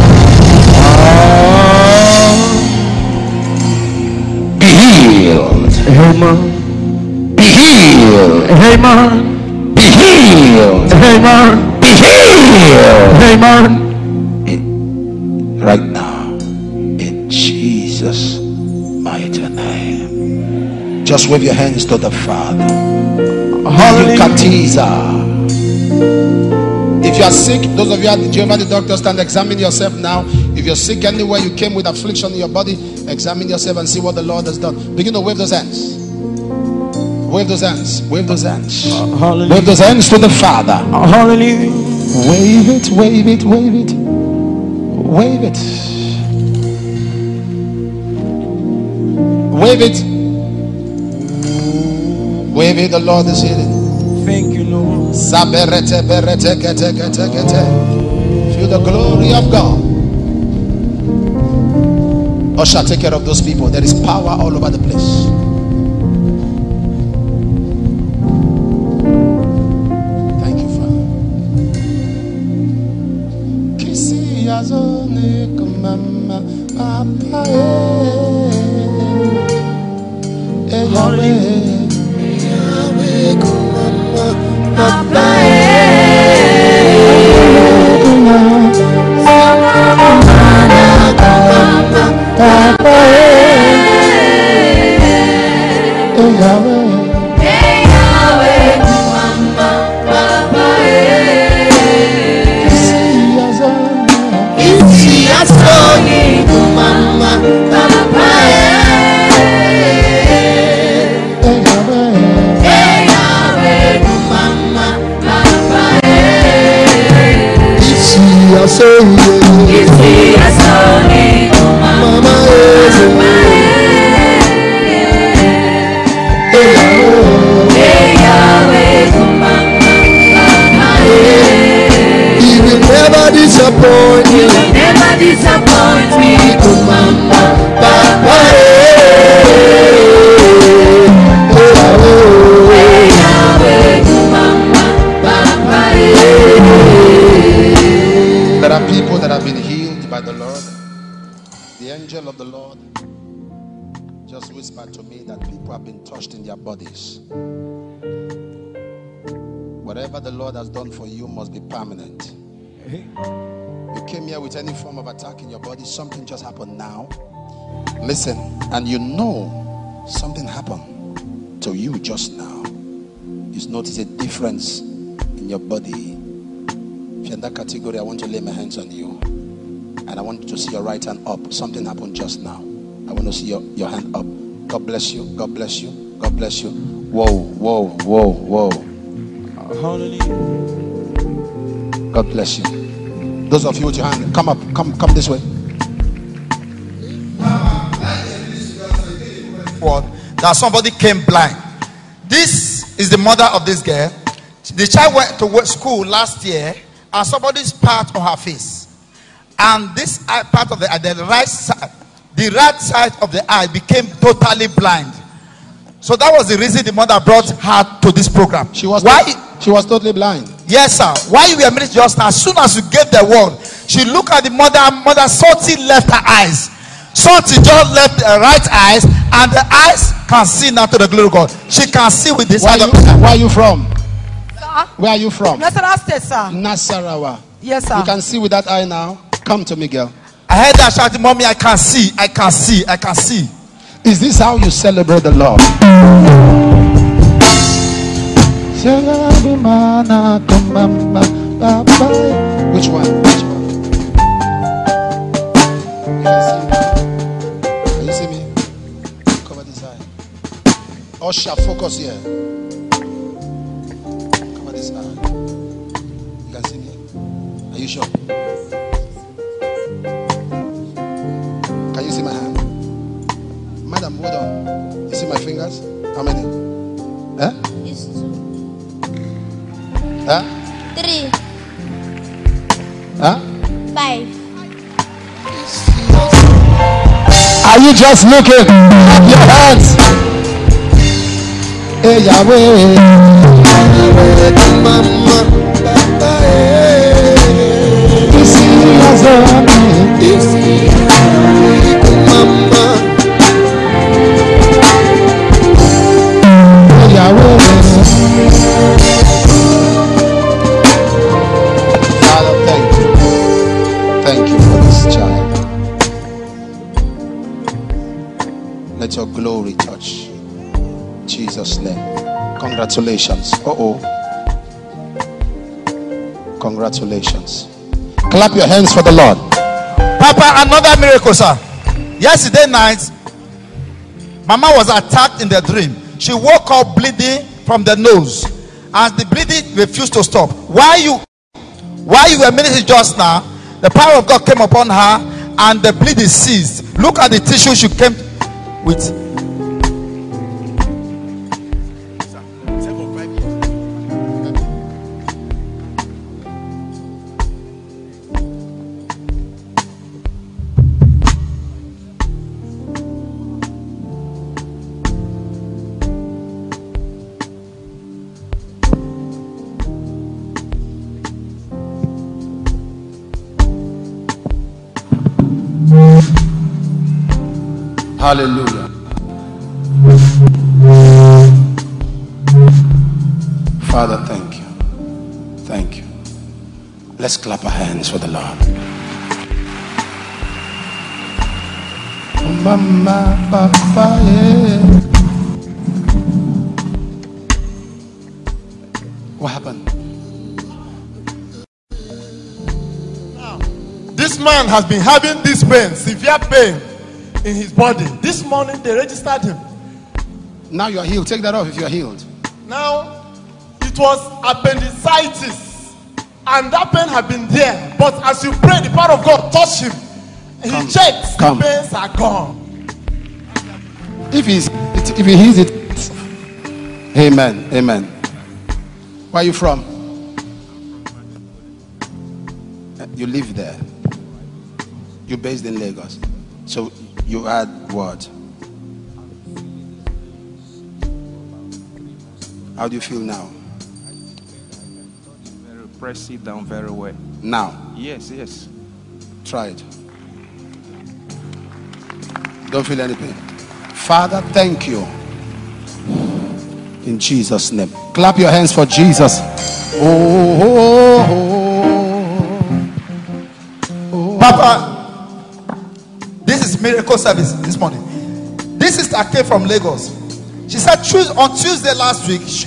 Be healed. Amen. Be healed. Amen. Be healed. Amen. Be healed. Amen. Right now, in Jesus' mighty name. Just wave your hands to the Father. Hallelujah. If you are sick, those of you at the Jehovah the doctor, stand, examine yourself now. If you're sick anywhere, you came with affliction in your body, examine yourself and see what the Lord has done. Begin to wave those hands. Wave those hands. Wave those hands. Hallelujah. Wave those hands to the Father. Hallelujah. Wave it, wave it, wave it. Wave it. Wave it. Wave it. The Lord is healing. Thank you, Lord. Saberete, berete, kete, kete, kete. Feel the glory of God. Usher, take care of those people. There is power all over the place. Thank you, Father. Kisi azone kumama papa eh Yahweh. Disappoint you, never disappoint me, Mama, Papa. There are people that have been healed by the Lord. The angel of the Lord just whispered to me that people have been touched in their bodies. Whatever the Lord has done for you must be permanent. You came here with any form of attack in your body, something just happened now. Listen, and you know something happened to you just now. You notice a difference in your body. If you're in that category, I want to lay my hands on you. And I want you to see your right hand up. Something happened just now. I want to see your, your hand up. God bless you. God bless you. God bless you. Whoa, whoa, whoa, whoa. Hallelujah. God bless you. Those of you with your hand, come up, come, come this way. That somebody came blind. This is the mother of this girl. The child went to school last year, and somebody spat on her face, and this eye, part of the eye, the right side, the right side of the eye became totally blind. So that was the reason the mother brought her to this program. She was why? To- she was totally blind. Yes, sir. Why you were ministering just now? As soon as you gave the word, she looked at the mother. Mother something left her eyes. Something just left her right eyes, and the eyes can see now to the glory of God. She can see with this. Where, you, where are you from? Sir? Where are you from? Nasarawa State, sir. Nasarawa. Yes, sir. You can see with that eye now. Come to me, girl. I heard her shouting, "Mommy, I can see, I can see, I can see." Is this how you celebrate the Lord? Which one? Which one? Can you see me? Cover this eye. Usher, focus here. sure? Can you see my hand? Madam, hold on. You see my fingers? How many? Huh? It's two. Huh? Three. Huh? Five. Are you just looking? Clap your hands. Hey, Yahweh. You see us on you see Mama. Hey, Yahweh. Father, thank you. Thank you for this child. Let your glory touch. In Jesus' name. Congratulations. Uh-oh. Congratulations. Clap your hands for the Lord. Papa, another miracle, sir. Yesterday night, Mama was attacked in the dream. She woke up bleeding from the nose. As the bleeding refused to stop. While you while you were ministering just now, the power of God came upon her and the bleeding ceased. Look at the tissue she came with. Hallelujah. Father, thank you. Thank you. Let's clap our hands for the Lord. Mama, Papa, yeah. What happened? This man has been having this pain, severe pain in his body. This morning they registered him. Now you are healed. Take that off if you are healed. Now it was appendicitis, and that pain had been there. But as you pray, the power of God touched him. He Come. checks, Come. the pains are gone. If he's, if he heals it, amen, amen. Where are you from? You live there. You're based in Lagos. So you had what? How do you feel now? Very press it down very well. Now? Yes, yes. Try it. Don't feel any pain. Father, thank you. In Jesus' name. Clap your hands for Jesus. Oh, oh, oh, oh. Papa, this is miracle service this morning. This sister came from Lagos. She said Tues- on Tuesday last week, she,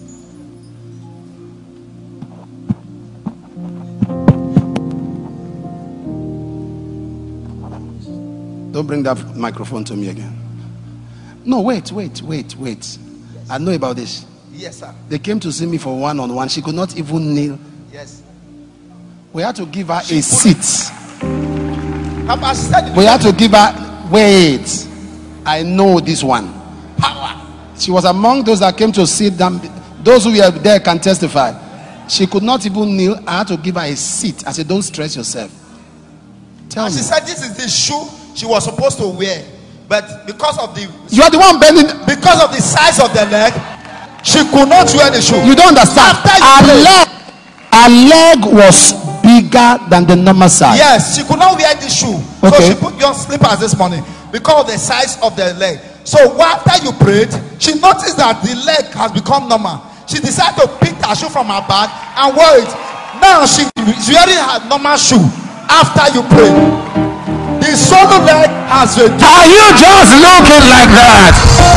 Don't bring that microphone to me again. No, wait, wait, wait, wait. I know about this. yes, sir. They came to see me for one on one. She could not even kneel. Yes. We had to give her a seat. Papa, she said We had to give her. Wait. I know this one. power. She was among those that came to sit down. Those who were there can testify. She could not even kneel. I had to give her a seat. I said, don't stress yourself. Tell And me. she said this is the shoe she was supposed to wear, but because of the You are the one bending. because of the size of the leg, she could not wear the shoe. You don't understand. After you Her prayed- leg, her leg was bigger than the normal size. Yes, she could not wear the shoe. So Okay. she put your slippers this morning because of the size of the leg. So after you prayed, she noticed that the leg has become normal. She decided to pick her shoe from her bag and wear it. Now she, she already had normal shoe after you prayed. The solo leg has reduced. Are you just looking like that?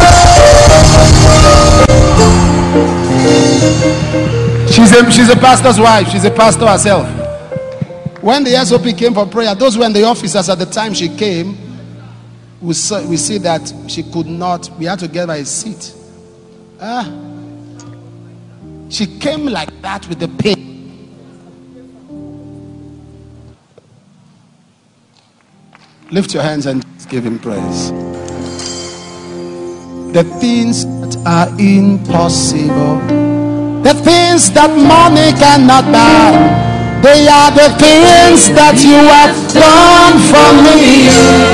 She's a, she's a pastor's wife. She's a pastor herself. When the S O P came for prayer, those were in the officers at the time she came. We saw, we see that she could not. We had to give her a seat. Ah, she came like that with the pain. Lift your hands and give him praise. The things that are impossible, the things that money cannot buy, they are the things that you have done for me.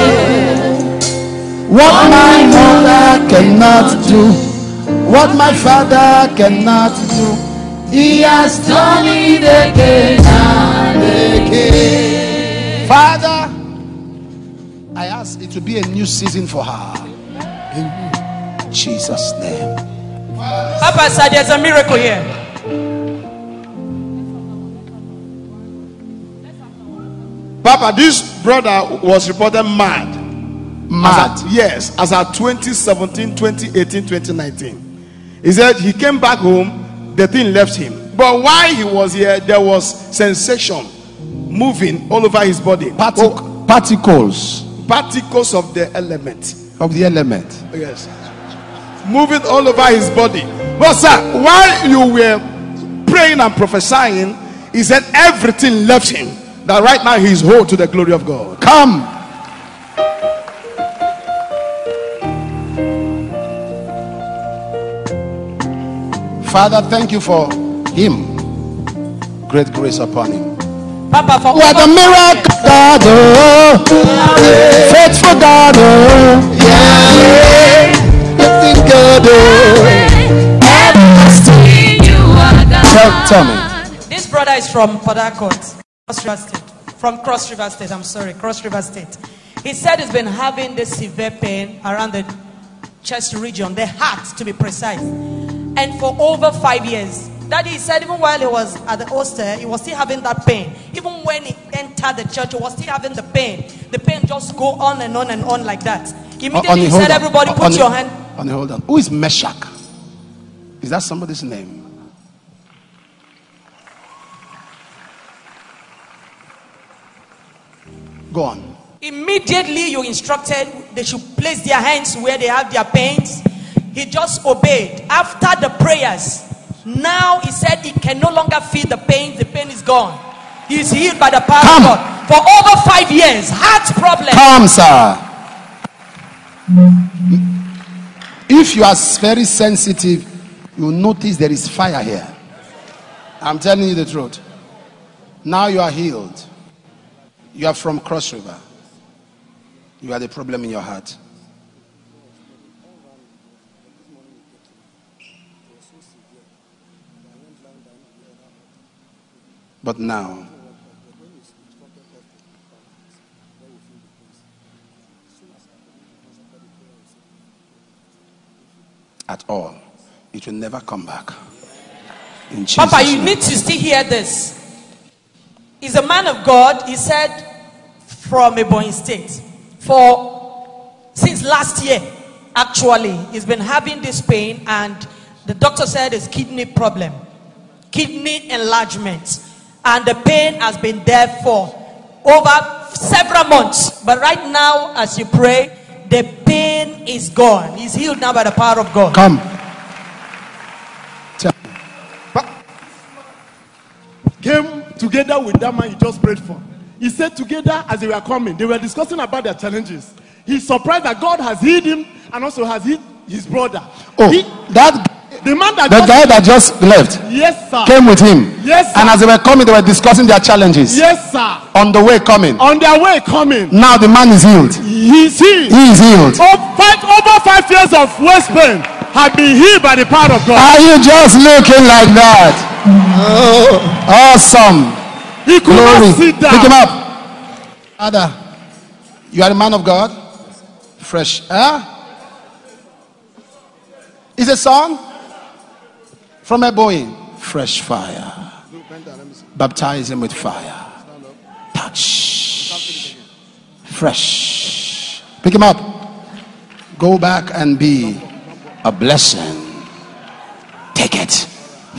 What my mother cannot do, what my father cannot do, he has done it again and again. Father, I ask it to be a new season for her. In Jesus' name. Papa said there's a miracle here. Papa, this brother was reported mad. Mad? As at, yes, as at twenty seventeen, twenty eighteen, twenty nineteen. He said he came back home, the thing left him. But while he was here, there was sensation moving all over his body. Partic- oh, particles. Particles of the element. Of the element. Yes. Moving all over his body. But sir, while you were praying and prophesying, he said everything left him. That right now he is whole to the glory of God. Come. Father, thank you for him. Great grace upon him. Papa, for what a miracle God, oh, faithful God, oh, yeah, faithful God, oh, everlasting you are God. Tell, tell me. This brother is from Port Harcourt, Cross River State. From Cross River State, I'm sorry, Cross River State. He said he's been having this severe pain around the chest region, the heart to be precise, and for over five years. Daddy, he said even while he was at the hostel, he was still having that pain. Even when he entered the church, he was still having the pain. The pain just go on and on and on like that. Immediately on, he said, on, everybody on, put on, your hand. On, hold on. Who is Meshach? Is that somebody's name? Go on. Immediately you instructed they should place their hands where they have their pains. He just obeyed. After the prayers, now he said he can no longer feel the pain. The pain is gone. He is healed by the power Come. of God. For over five years, heart problem. Come, sir. If you are very sensitive, you notice there is fire here. I'm telling you the truth. Now you are healed. You are from Cross River. You had a problem in your heart. But now, at all, it will never come back. In Jesus' Papa, you name. need to still hear this. He's a man of God. He said from Ebonyi State. For since last year, actually, he's been having this pain, and the doctor said it's kidney problem, kidney enlargement. And the pain has been there for over several months. But right now, as you pray, the pain is gone. He's healed now by the power of God. Come. Came together with that man you just prayed for. He said together as they were coming, they were discussing about their challenges. He's surprised that God has healed him and also has healed his brother. Oh, he, that the man that the just, guy that just left. Yes, sir. Came with him. Yes, sir. And as they were coming, they were discussing their challenges. Yes, sir. On the way coming. On their way coming. Now the man is healed. He's healed. He is healed. Oh, five, over five years of waist pain have been healed by the power of God. Are you just looking like that? Oh, awesome. He could Glory. not sit down. Pick him up. Father, you are a man of God. Fresh. Huh? Is a son from a boy. Fresh fire. Baptize him with fire. Touch. Fresh. Pick him up. Go back and be a blessing. Take it.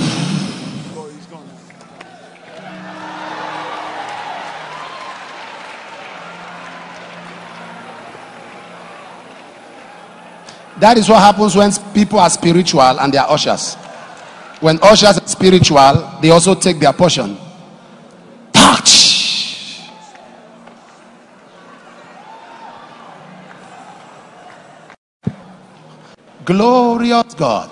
That is what happens when people are spiritual and they are ushers. When ushers are spiritual, they also take their portion. Touch. Glorious God.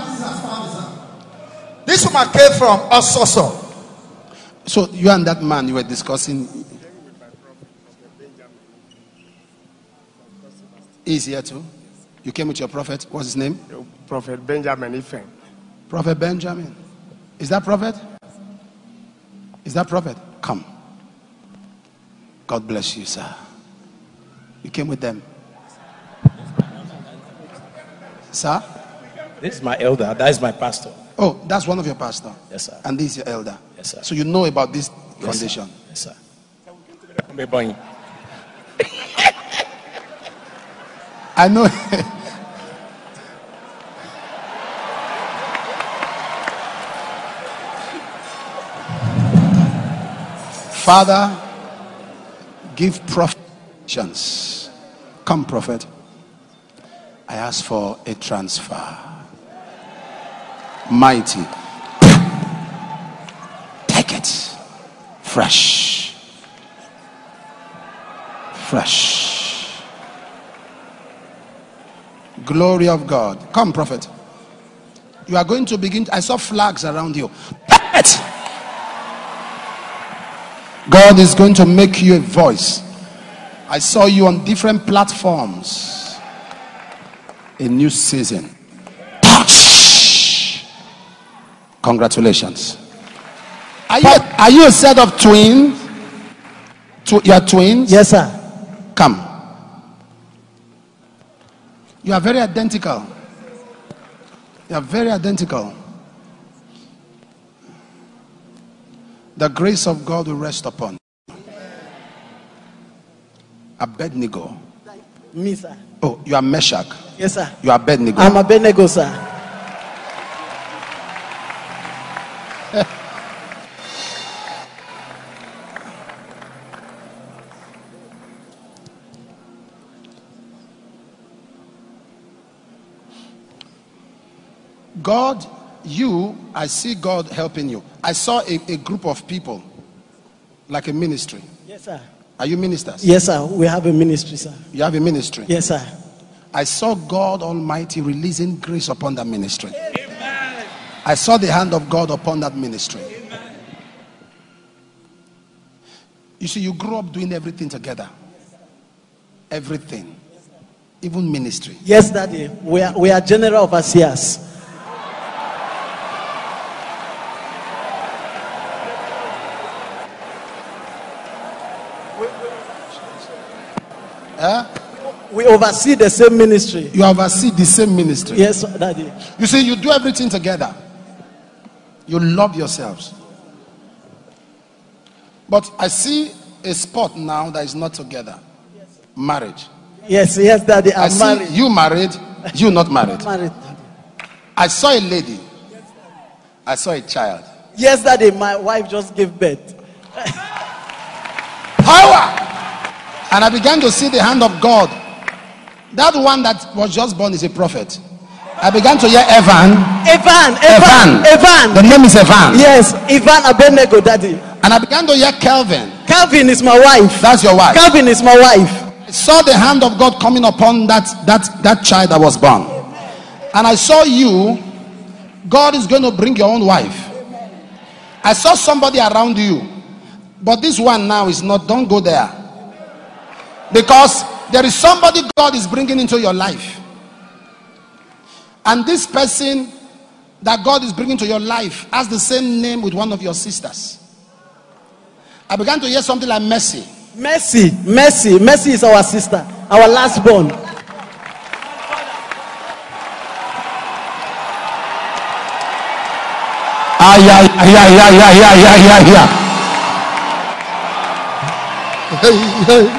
This woman came from Ososo. So you and that man, you were discussing. He's here too. You came with your prophet. What's his name? Prophet Benjamin Ifen. Prophet Benjamin. Is that prophet? Is that prophet? Come. God bless you, sir. You came with them. Sir? This is my elder. That is my pastor. Oh, that's one of your pastor. Yes, sir. And this is your elder. Yes, sir. So you know about this Yes, condition. sir. Yes, sir. I know. Father, give prophets. Come, prophet. I ask for a transfer. Mighty. Take it. Fresh. Fresh. Glory of God. Come, prophet. You are going to begin. I saw flags around you. Prophet. God is going to make you a voice. I saw you on different platforms. A new season. Touch. Congratulations. Are you, are you a set of twins? Tw- you are twins? Yes, sir. Come. You are very identical. You are very identical. The grace of God will rest upon you. Abednego. Me, sir. Oh, you are Meshach. Yes, sir. You are Abednego. I'm Abednego, sir. God, you, I see God helping you. I saw a, a group of people, like a ministry. Yes, sir. Are you ministers? Yes, sir. We have a ministry, sir. You have a ministry? Yes, sir. I saw God Almighty releasing grace upon that ministry. Amen. I saw the hand of God upon that ministry. Amen. You see, you grew up doing everything together. Everything. Even ministry. Yes, Daddy. We are, we are general overseers. Huh? We oversee the same ministry. You oversee the same ministry. Yes, Daddy. You see, you do everything together. You love yourselves. But I see a spot now that is not together. Marriage. Yes, yes, Daddy. I'm I see married. you married, you not married. Married. I saw a lady. I saw a child. Yes, Daddy. My wife just gave birth. Power. And I began to see the hand of God. That one that was just born is a prophet. I began to hear Evan. Evan, Evan, Evan. The name is Evan. Yes, Evan Abednego, Daddy. And I began to hear Kelvin. Kelvin is my wife. That's your wife. Kelvin is my wife. I saw the hand of God coming upon that that that child that was born. And I saw you. God is going to bring your own wife. I saw somebody around you. But this one now is not. Don't go there. Because there is somebody God is bringing into your life. And this person that God is bringing to your life has the same name with one of your sisters. I began to hear something like Mercy. Mercy, Mercy, Mercy is our sister, our last born. Ah, yeah, yeah, yeah, yeah, yeah, yeah, yeah, yeah.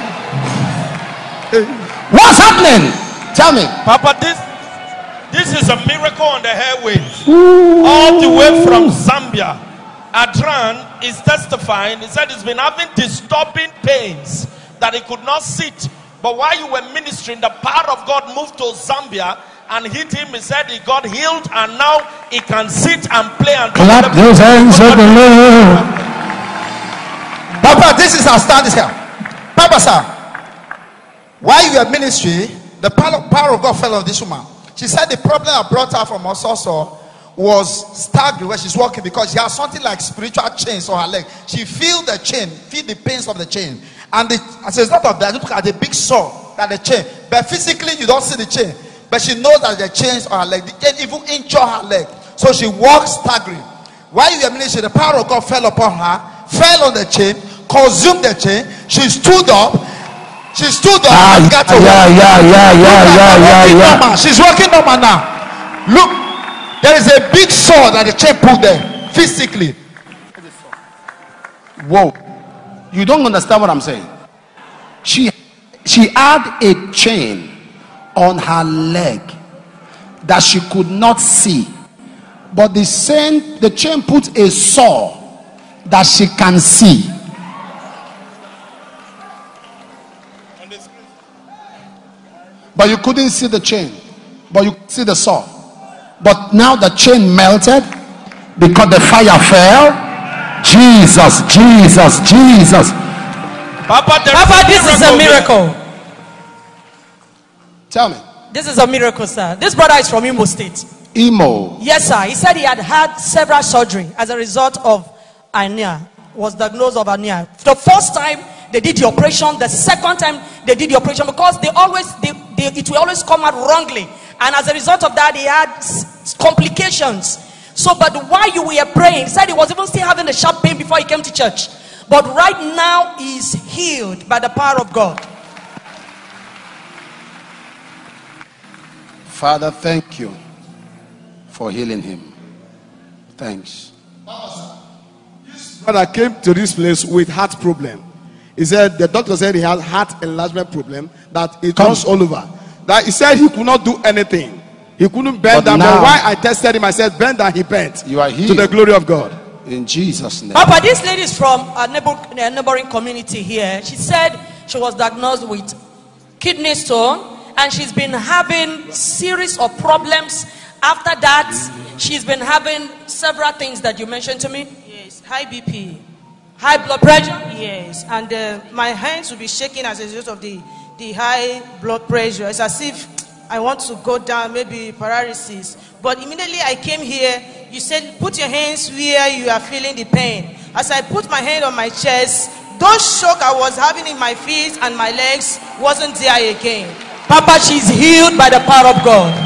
What's happening? Tell me. Papa, this this is a miracle on the airwaves. All the way from Zambia. Adran is testifying. He said he's been having disturbing pains that he could not sit. But while you were ministering, the power of God moved to Zambia and hit him. He said he got healed and now he can sit and play and clap those hands of the Lord. Papa, this is our stand here. Papa, sir. While you were ministry, the power of God fell on this woman. She said the problem that brought her from Ososo was staggering where she's walking, because she has something like spiritual chains on her leg. She feel the chain, feel the pains of the chain. And the, as a result of that, look at the big sore that the chain. But physically, you don't see the chain. But she knows that the chains on her leg. The chain even injure her leg. So she walks staggering. While you were ministering, the power of God fell upon her, fell on the chain, consumed the chain. She stood up. She stood up ah, and got to yeah, walk. yeah, yeah, yeah, yeah, yeah, yeah, yeah. She's walking normal now. Look. There is a big sword that the chain put there physically. Whoa. You don't understand what I'm saying. She she had a chain on her leg that she could not see. But the same the chain put a saw that she can see. But you couldn't see the chain. But you could see the saw. But now the chain melted because the fire fell. Jesus, Jesus, Jesus. Papa, Papa this is a miracle. Tell me. This is a miracle, sir. This brother is from Imo State. Imo. Yes, sir. He said he had had several surgery as a result of hernia. Was diagnosed of hernia. The first time they did the operation, the second time they did the operation, because they always they, they it will always come out wrongly. And as a result of that, he had s- complications. So, but while you were praying, he said he was even still having a sharp pain before he came to church. But right now, he's healed by the power of God. Father, thank you for healing him. Thanks. When I came to this place with heart problem, he said the doctor said he had heart enlargement problem, that it runs all over. That he said he could not do anything. He couldn't bend But down. now- But why I tested him, I said bend down, he bent. You are To healed. the glory of God. In Jesus' name. Papa, this lady is from a, neighbor, a neighboring community here. She said she was diagnosed with kidney stone, and she's been having series of problems. After that, she's been having several things that you mentioned to me. Yes, high B P. High blood pressure? Yes, and uh, my hands will be shaking as a result of the, the high blood pressure. It's as if I want to go down, maybe paralysis. But immediately I came here, you said, put your hands where you are feeling the pain. As I put my hand on my chest, those shock I was having in my feet and my legs wasn't there again. Papa, she's healed by the power of God.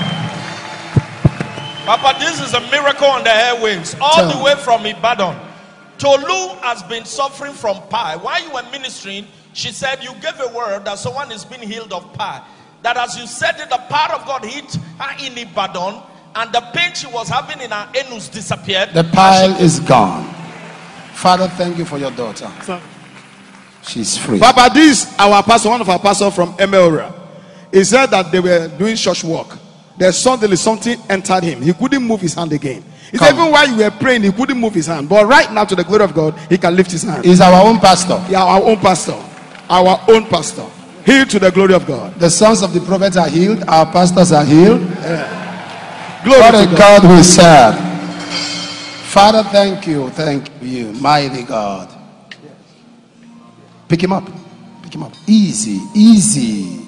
Papa, this is a miracle on the airwaves. All Tell the me. way from Ibadan. Tolu has been suffering from pie. While you were ministering, she said you gave a word that someone is being healed of pie. That as you said it, the power of God hit her in Ibadan, and the pain she was having in her anus disappeared. The pile is gone. Father, thank you for your daughter. She's free. Papa, this our pastor, one of our pastors from Emelra. He said that they were doing church work. Then suddenly something entered him. He couldn't move his hand again. He said even while you were praying, he couldn't move his hand. But right now, to the glory of God, he can lift his hand. He's our own pastor. Yeah, our own pastor. Our own pastor. Healed to the glory of God. The sons of the prophets are healed. Our pastors are healed. Yeah. Glory What to a God. God we serve. Father, thank you. Thank you, mighty God. Pick him up. Pick him up. Easy, easy.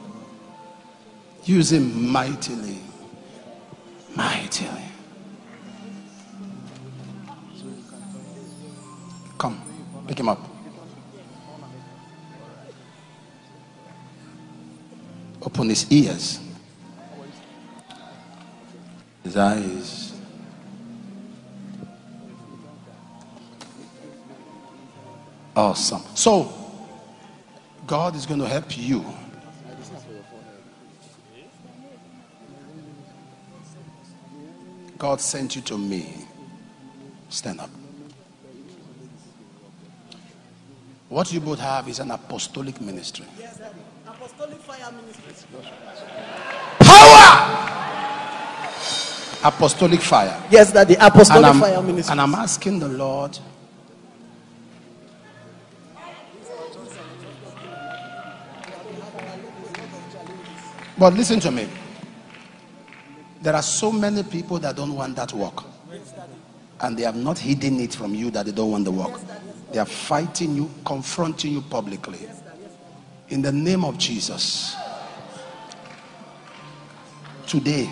Use him mightily. Mightily. Come, pick him up. Open his ears, his eyes. Awesome. So, God is going to help you. God sent you to me. Stand up. What you both have is an apostolic ministry. Yes, Daddy. Apostolic fire ministry. Power! Apostolic fire. Yes, Daddy. Apostolic and I'm, fire ministry. And I'm asking the Lord. But listen to me. There are so many people that don't want that work. And they have not hidden it from you that they don't want the work. They are fighting you, confronting you publicly. In the name of Jesus. today.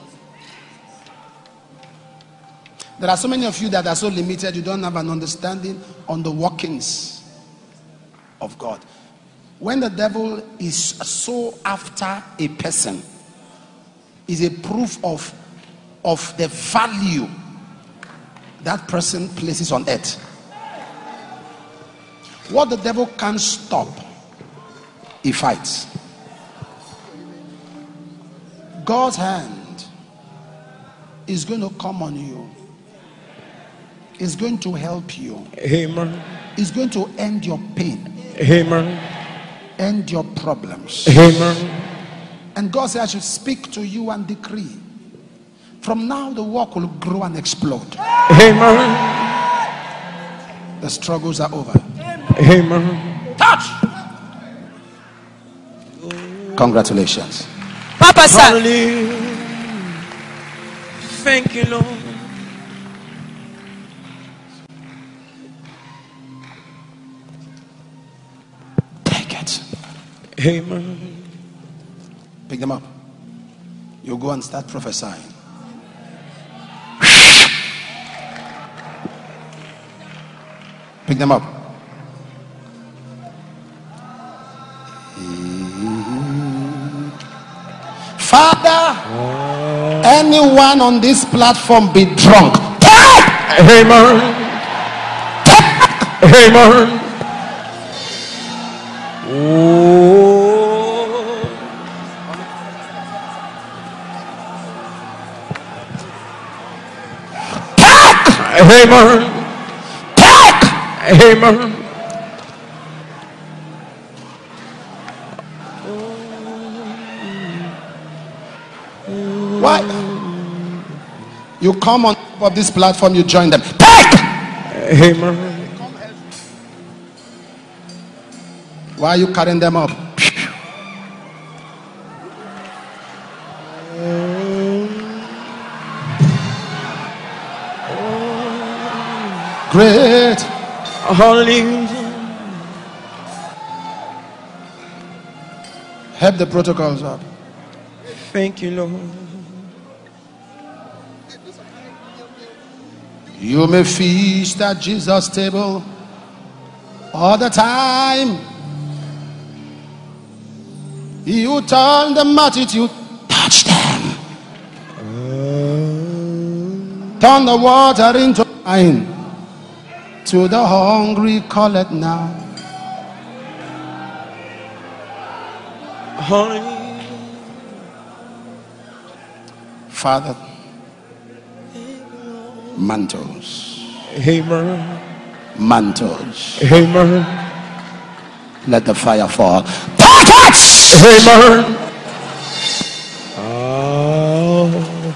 There are so many of you that are so limited, you don't have an understanding on the workings of God. When the devil is so after a person, is a proof of, of the value that person places on earth. What the devil can't stop, he fights. God's hand is going to come on you. It's going to help you. Amen. It's going to end your pain. Amen. End your problems. Amen. And God said, I should speak to you and decree. From now, the work will grow and explode. Amen. The struggles are over. Amen. Touch. Congratulations. Papa, sir. Hallelujah. Thank you, Lord. Take it. Amen. Pick them up. You go and start prophesying. Pick them up. Father, anyone on this platform be drunk. Take! Amen. Take! Amen. Oh. Take! Amen. Take! Amen. Why? You come on top of this platform, you join them. Take! Amen. Why are you carrying them up? Great. Hallelujah. Help the protocols up. Thank you, Lord. You may feast at Jesus' table all the time. You turn the multitude, touch them. Turn the water into wine. To the hungry, call it now. Hallelujah. Father, mantles. Amen. Mantles. Amen. Let the fire fall. Take it! Amen. Oh.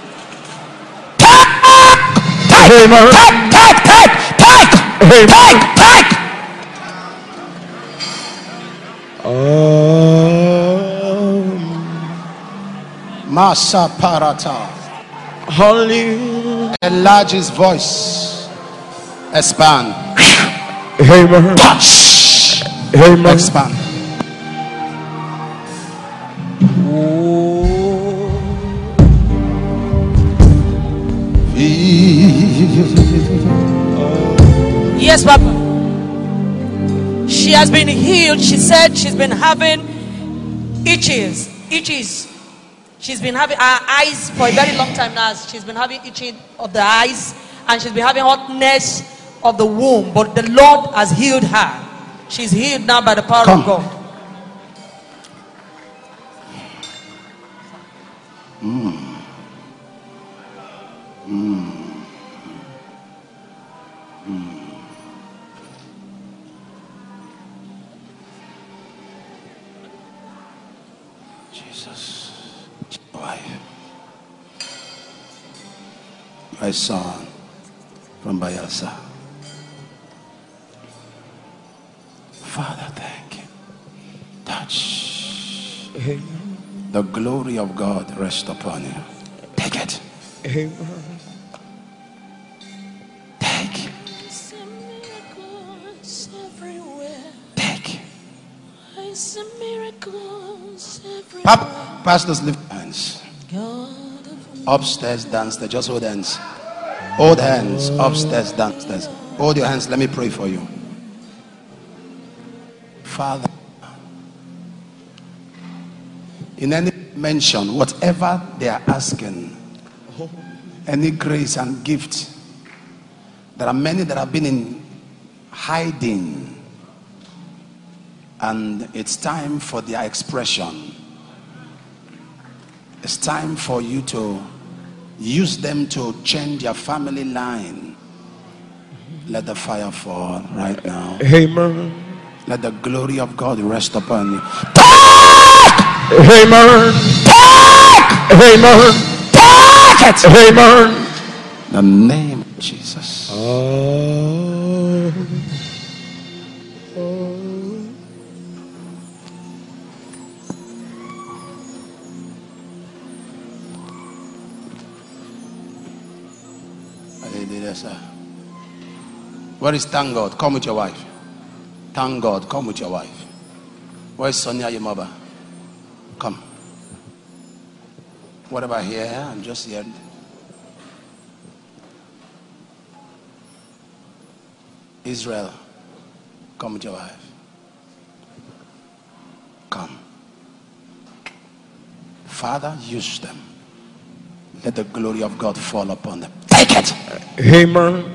Take! Amen. Take! Take! Take! Take! Amen. Take! Take! Oh. Masa parata. Hallelujah. Enlarge his voice. Expand. Amen. Touch. Amen. Expand. Yes, Papa. She has been healed. She said she's been having itches. Itches. She's been having her eyes for a very long time now. She's been having itching of the eyes, and she's been having hotness of the womb. But the Lord has healed her. She's healed now by the power Come. of God. Mm. Mm. Mm. Jesus, wife, my son from Bayelsa. Father, thank you. Touch. Amen. The glory of God rest upon you. Take it. Amen. Take. Take. Miracles everywhere. Pap- Pastors, lift hands. Upstairs, downstairs. Just hold hands. Hold hands. Upstairs, downstairs. Hold your hands. Let me pray for you. Father, in any mention, whatever they are asking, any grace and gift, there are many that have been in hiding, and it's time for their expression. It's time for you to use them to change their family line. Let the fire fall right now. Amen. Let the glory of God rest upon you. Amen. Amen. Take it. Amen. In the name of Jesus. Oh. Where is thank God? Come with your wife. Thank God. Come with your wife. Where is Sonia, your mother? Come. What about here? I'm just here. Israel, come with your wife. Come. Father, use them. Let the glory of God fall upon them. Take it. Amen.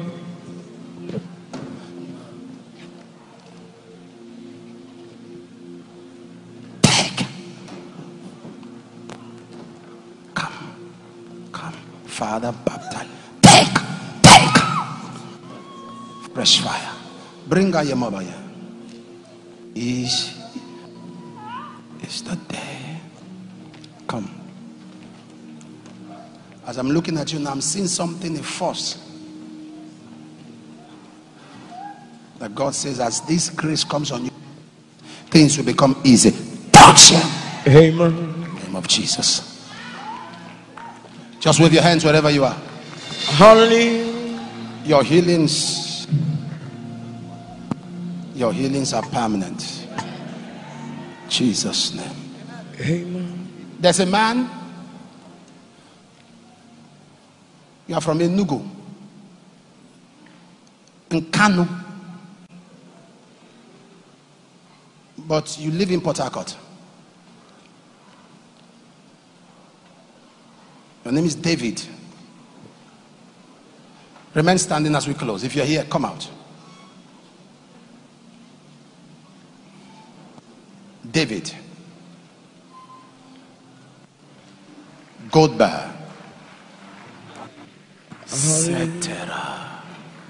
Father, baptize. Take, take. Fresh fire. Bring her your mother here. Is is the day. Come. As I'm looking at you now, I'm seeing something in force. That God says, as this grace comes on you, things will become easy. Touch him. Amen. In the name of Jesus. Just wave your hands wherever you are. Hallelujah. Your healings, your healings are permanent. Jesus' name. Amen. There's a man. You are from Enugu, in Kanu, but you live in Port Harcourt. Your name is David. Remain standing as we close. If you're here, come out. David. Godbar. Cetera.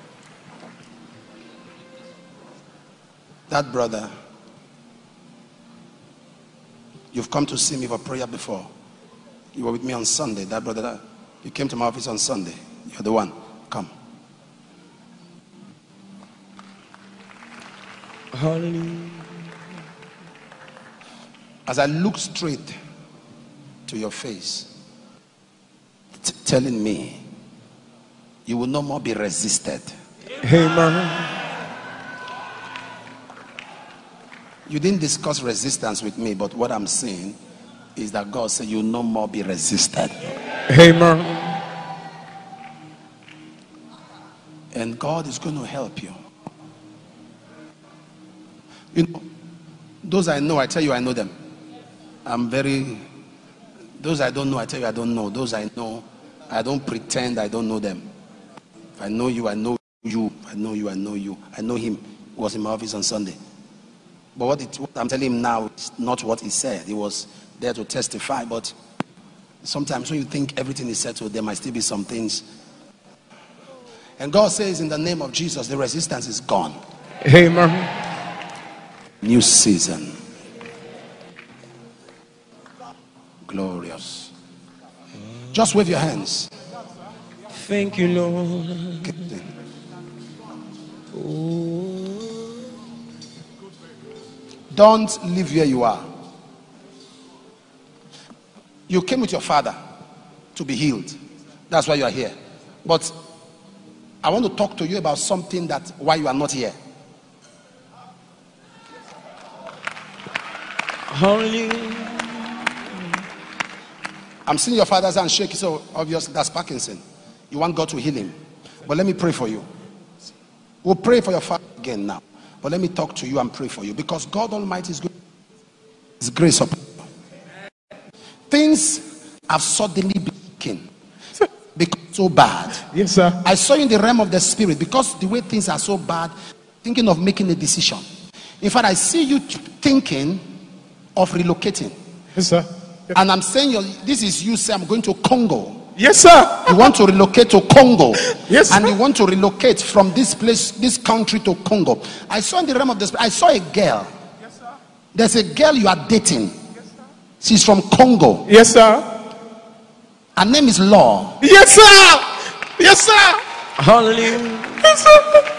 That brother, you've come to see me for prayer before. You were with me on Sunday. That brother, that, you came to my office on Sunday. You're the one. Come. Hallelujah. As I look straight to your face, t- telling me you will no more be resisted. Amen. You didn't discuss resistance with me, but what I'm saying is that God said you will no more be resisted. Amen. And God is going to help you. You know, those I know, I tell you I know them. I'm very, those I don't know, I tell you I don't know. Those I know, I don't pretend I don't know them. If I know you, I know you. I know you, I know you. I know him. He was in my office on Sunday. But what, it, what I'm telling him now is not what he said. He was there to testify, but sometimes when you think everything is settled, there might still be some things. And God says in the name of Jesus, the resistance is gone. Amen. New season. Glorious. Just wave your hands. Thank you, Lord. Oh. Don't live where you are. You came with your father to be healed. That's why you are here. But I want to talk to you about something that why you are not here. Hallelujah. I'm seeing your father's hand shake, so obviously that's Parkinson. You want God to heal him. But let me pray for you. We'll pray for your father again now. But let me talk to you and pray for you, because God Almighty is good. His grace upon you. Things have suddenly become because so bad. Yes, sir. I saw you in the realm of the spirit, because the way things are so bad, thinking of making a decision. In fact, I see you thinking of relocating. Yes, sir. And I'm saying, you're, this is you say, I'm going to Congo. Yes, sir. You want to relocate to Congo. Yes, and sir. you want to relocate from this place, this country to Congo. I saw in the realm of the spirit, I saw a girl. Yes, sir. There's a girl you are dating. She's from Congo. Yes, sir. Her name is Law. Yes, sir. Yes, sir. Hallelujah. Yes, sir.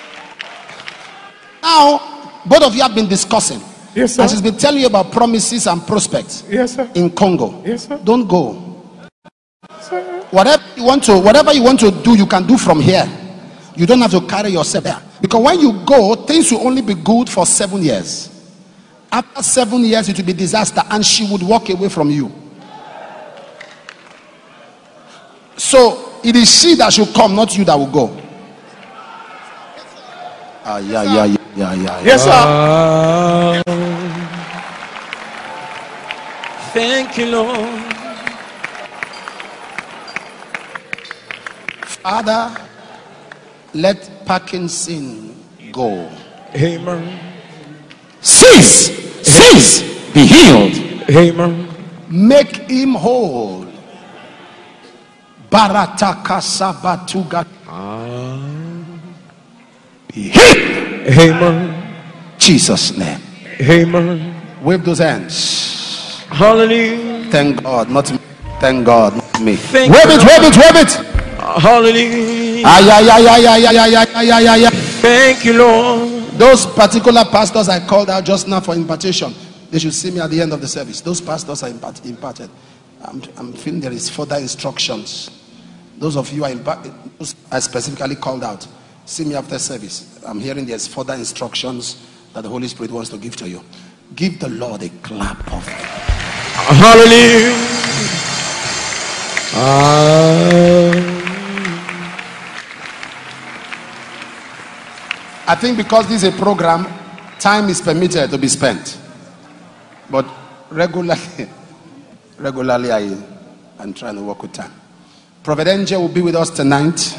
Now, both of you have been discussing. Yes, sir. And she's been telling you about promises and prospects. Yes, sir. In Congo. Yes, sir. Don't go. Sir. Whatever you want to, whatever you want to do, you can do from here. You don't have to carry yourself there. Because when you go, things will only be good for seven years. After seven years, it will be disaster, and she would walk away from you. So it is she that should come, not you that will go. Ah, yeah, yeah, yeah, yeah, yeah. Yes, sir. Ah, thank you, Lord. Father, let Parkinson go. Amen. Cease, cease, be healed. Amen. Make him whole. Barataka sabatuga. Be healed. Amen. Jesus' name. Amen. Wave those hands. Hallelujah. Thank God, not me. Thank God, not me. Thank Wave you, it, wave it, wave it. Hallelujah. Ay, ay, ay, ay, ay, ay, ay, ay, ay, ay, ay. Thank you, Lord. Those particular pastors I called out just now for impartation, they should see me at the end of the service. Those pastors are impart- imparted. I'm, I'm feeling there is further instructions. Those of you are impa- those I specifically called out, see me after service. I'm hearing there's further instructions that the Holy Spirit wants to give to you. Give the Lord a clap of Hallelujah. Ah. I think because this is a program, time is permitted to be spent. But regularly, regularly I am trying to work with time. Prophet Angel will be with us tonight.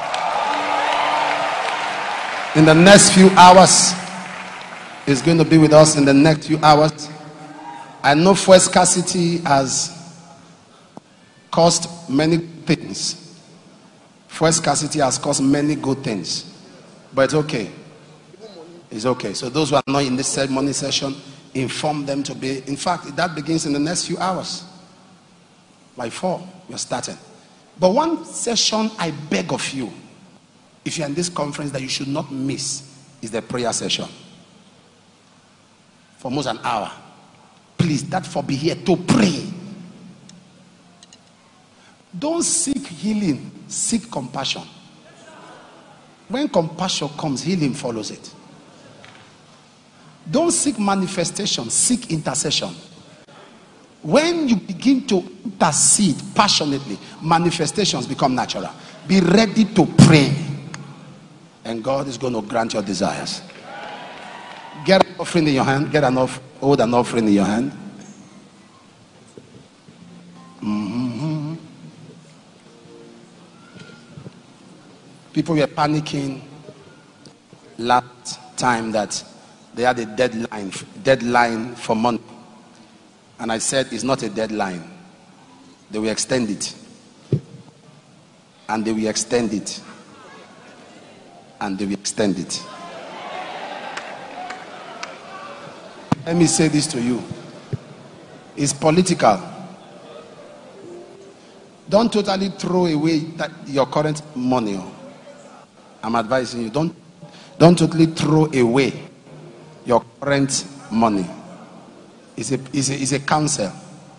In the next few hours, he's going to be with us in the next few hours. I know fuel scarcity has caused many things. Fuel scarcity has caused many good things. But it's okay. It's okay. So those who are not in this ceremony session, inform them to be. In fact, that begins in the next few hours. By four, we're starting. But one session I beg of you, if you're in this conference, that you should not miss is the prayer session. For almost an hour. Please, that for be here to pray. Don't seek healing, seek compassion. When compassion comes, healing follows it. Don't seek manifestation, seek intercession. When you begin to intercede passionately, manifestations become natural. Be ready to pray, and God is going to grant your desires. Get an offering in your hand. Get an off, hold an offering in your hand. Mm-hmm. People were panicking last time that they had a deadline, deadline for money. And I said, it's not a deadline. They will extend it. And they will extend it. And they will extend it. Let me say this to you. It's political. Don't totally throw away that, your current money. I'm advising you, don't, don't totally throw away your current money. It's a, it's a, it's a counsel.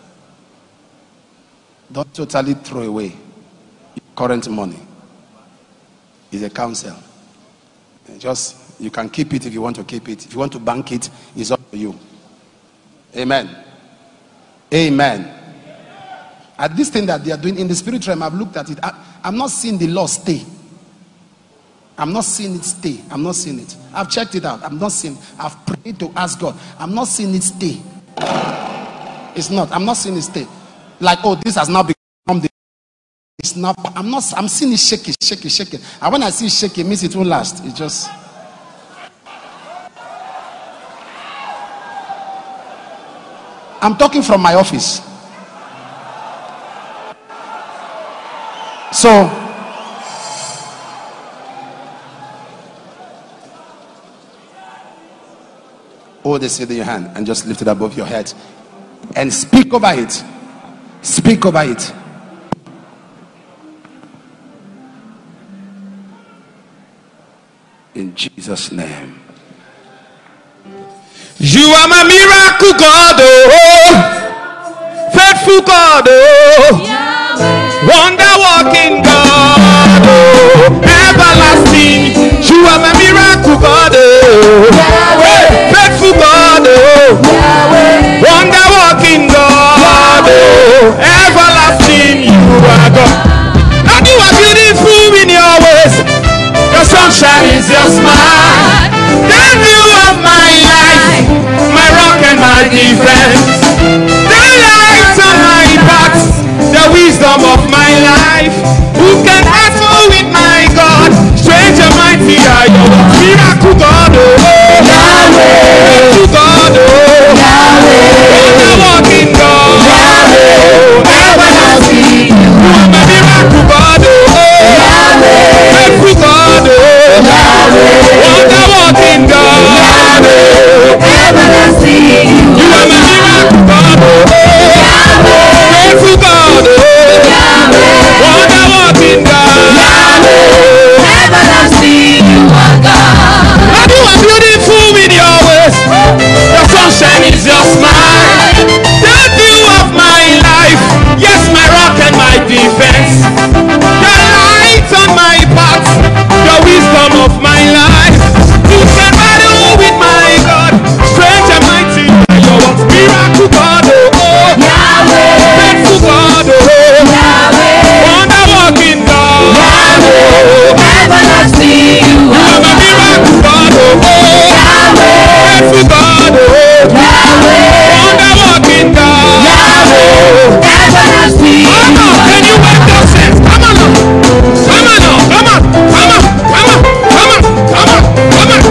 Don't totally throw away your current money. It's a counsel. Just, you can keep it if you want to keep it. If you want to bank it, it's up to you. Amen. Amen. At this thing that they are doing in the spirit realm, I've looked at it. I, I'm not seeing the law stay. I'm not seeing it stay. I'm not seeing it. I've checked it out. I'm not seeing. I've prayed to ask God. I'm not seeing it stay. It's not. I'm not seeing it stay. Like, oh, this has now become the. It's not. I'm not. I'm seeing it shaking, shaking, shaking. And when I see it shaking, it means it won't last. It just. I'm talking from my office. So, hold this in your hand and just lift it above your head and speak over it. Speak over it. In Jesus' name. You are my miracle God, oh, faithful God, oh, wonder working God, oh, everlasting. You are my miracle God, oh, faithful God, oh, wonder working God, oh, everlasting. You are God, and you are beautiful in your ways. Your sunshine is your smile. The view of my life, my rock and my defense, the light on my path, the wisdom of my life. Who can battle with my God? Strange and mighty are you, miracle God, oh, Yahweh, God, oh, Yahweh, wonder working God, Yahweh, everlasting. You are my miracle God, oh, Yahweh, faithful God, oh, Yahweh, wonder working God, Yahweh, everlasting. You are my miracle God, oh, Yahweh, faithful God, oh, Yahweh, wonder working God, Yahweh, everlasting. You are God. And you are beautiful in your ways. Your sunshine is your smile. The view of my life. Yes, my rock and my defense. The light on my path. The wisdom of my life. Who can battle with my God? Strange and mighty are your works. Miracle God, oh, oh. Yahweh. Faithful God, oh, Yahweh. Wonder working God, Yahweh. Everlasting. You are my miracle God, oh, oh. Yahweh. Faithful God, oh, Yahweh. Wonder working God, Yahweh. Everlasting. Come on, can you make those sense? Come on, now. Come on, now. Come on, come on, come on, come on, come on, come on.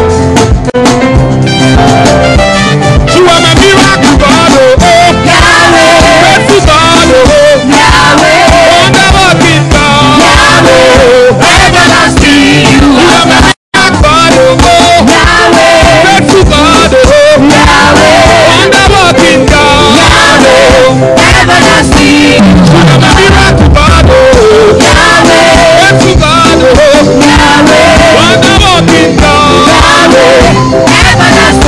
You are my miracle God, oh, oh. Yahweh. Faithful God, oh, Yahweh. Wonder working God, Yahweh. Everlasting. You are my miracle God, oh, oh. Yahweh. Faithful God, oh, Yahweh. Wonder working God, Yahweh. Everlasting. You are my miracle God, oh, Yahweh. Faithful God, oh, Yahweh. Wonder working God, Yahweh. Everlasting.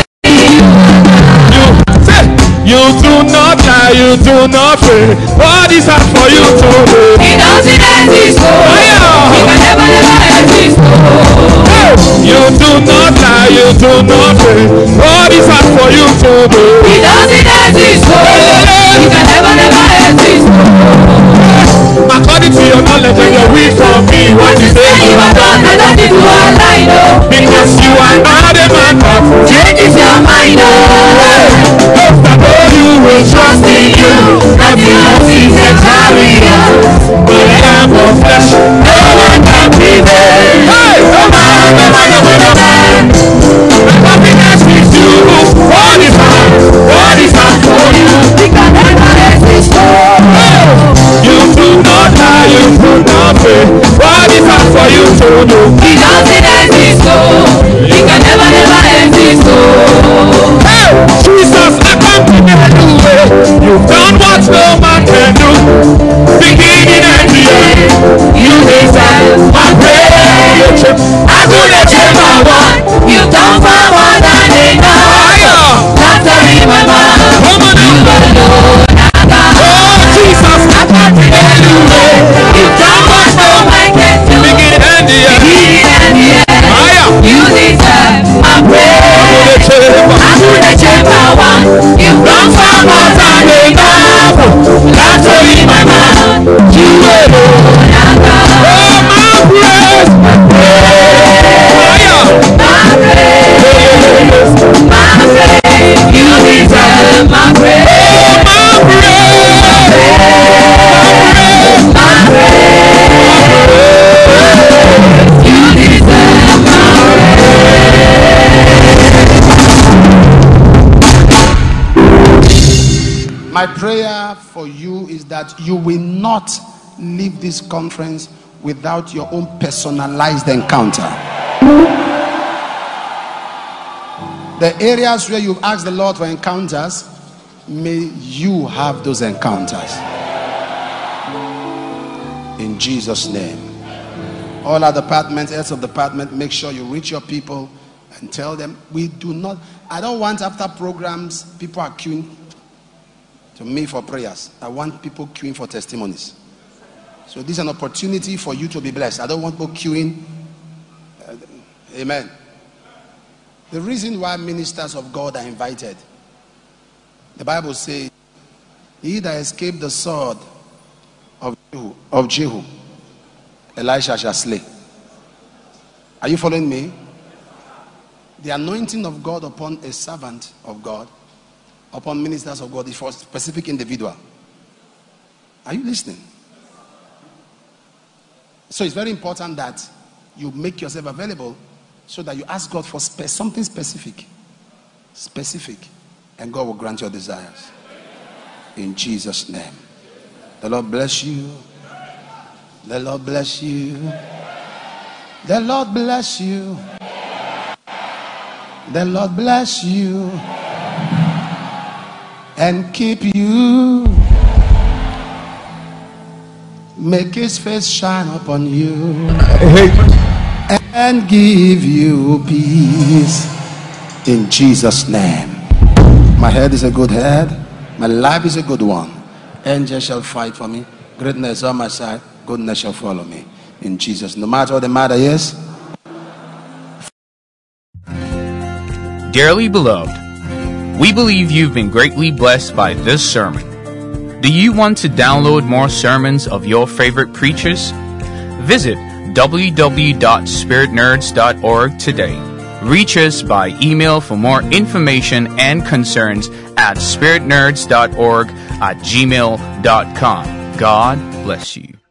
You do not lie, you do not fail. What is hard for you to do? He doesn't exist, oh. He can never, never exist, oh. You do not lie, you do not fail. What is hard for you to do? He doesn't exist, oh. He can never, never exist, oh. According to your knowledge and your will for me, what you say you are done, I don't need to align, oh. Because you are not a man that changes your mind, oh. You will trust in you, that the earth is a chariot, but I am of flesh, no one can prevail. Hey, no man, no man, no man, no man. The happiness is you. What is hard? What is hard for you? We can never exist. You do not lie, you do not fail. What is hard for you to do? He doesn't exist. He can never, never exist. Hey, Jesus, I come to you. You've done what no man can do. Beginning and the end. You deserve my praise. I couldn't change my one. You've done far more than enough. Laughter in my mouth. You alone are God. Oh Jesus, I can't tell you. You've done what no man can do. Beginning and the end. Beginning and the end. You deserve my praise. I couldn't change my one. You've done far more than enough. Laughter in my mouth. My prayer for you is that you will not leave this conference without your own personalized encounter. The areas where you've asked the Lord for encounters, may you have those encounters. In Jesus' name. All our departments, heads of department, make sure you reach your people and tell them, we do not, I don't want after programs, people are queuing to me for prayers. I want people queuing for testimonies. So this is an opportunity for you to be blessed. I don't want people queuing. Uh, amen. The reason why ministers of God are invited, the Bible says, he that escaped the sword of Jehu, of Jehu, Elisha shall slay. Are you following me? The anointing of God upon a servant of God, upon ministers of God, is for a specific individual. Are you listening? So it's very important that you make yourself available so that you ask God for spe- something specific. Specific. And God will grant your desires. In Jesus' name. The Lord bless you. The Lord bless you. The Lord bless you. The Lord bless you. And keep you. Make his face shine upon you. And give you peace. In Jesus' name. My head is a good head. My life is a good one. Angels shall fight for me. Greatness on my side. Goodness shall follow me. In Jesus. No matter what the matter is. Dearly beloved, we believe you've been greatly blessed by this sermon. Do you want to download more sermons of your favorite preachers? Visit w w w dot spirit nerds dot org today. Reach us by email for more information and concerns at spirit nerds dot org at gmail dot com. God bless you.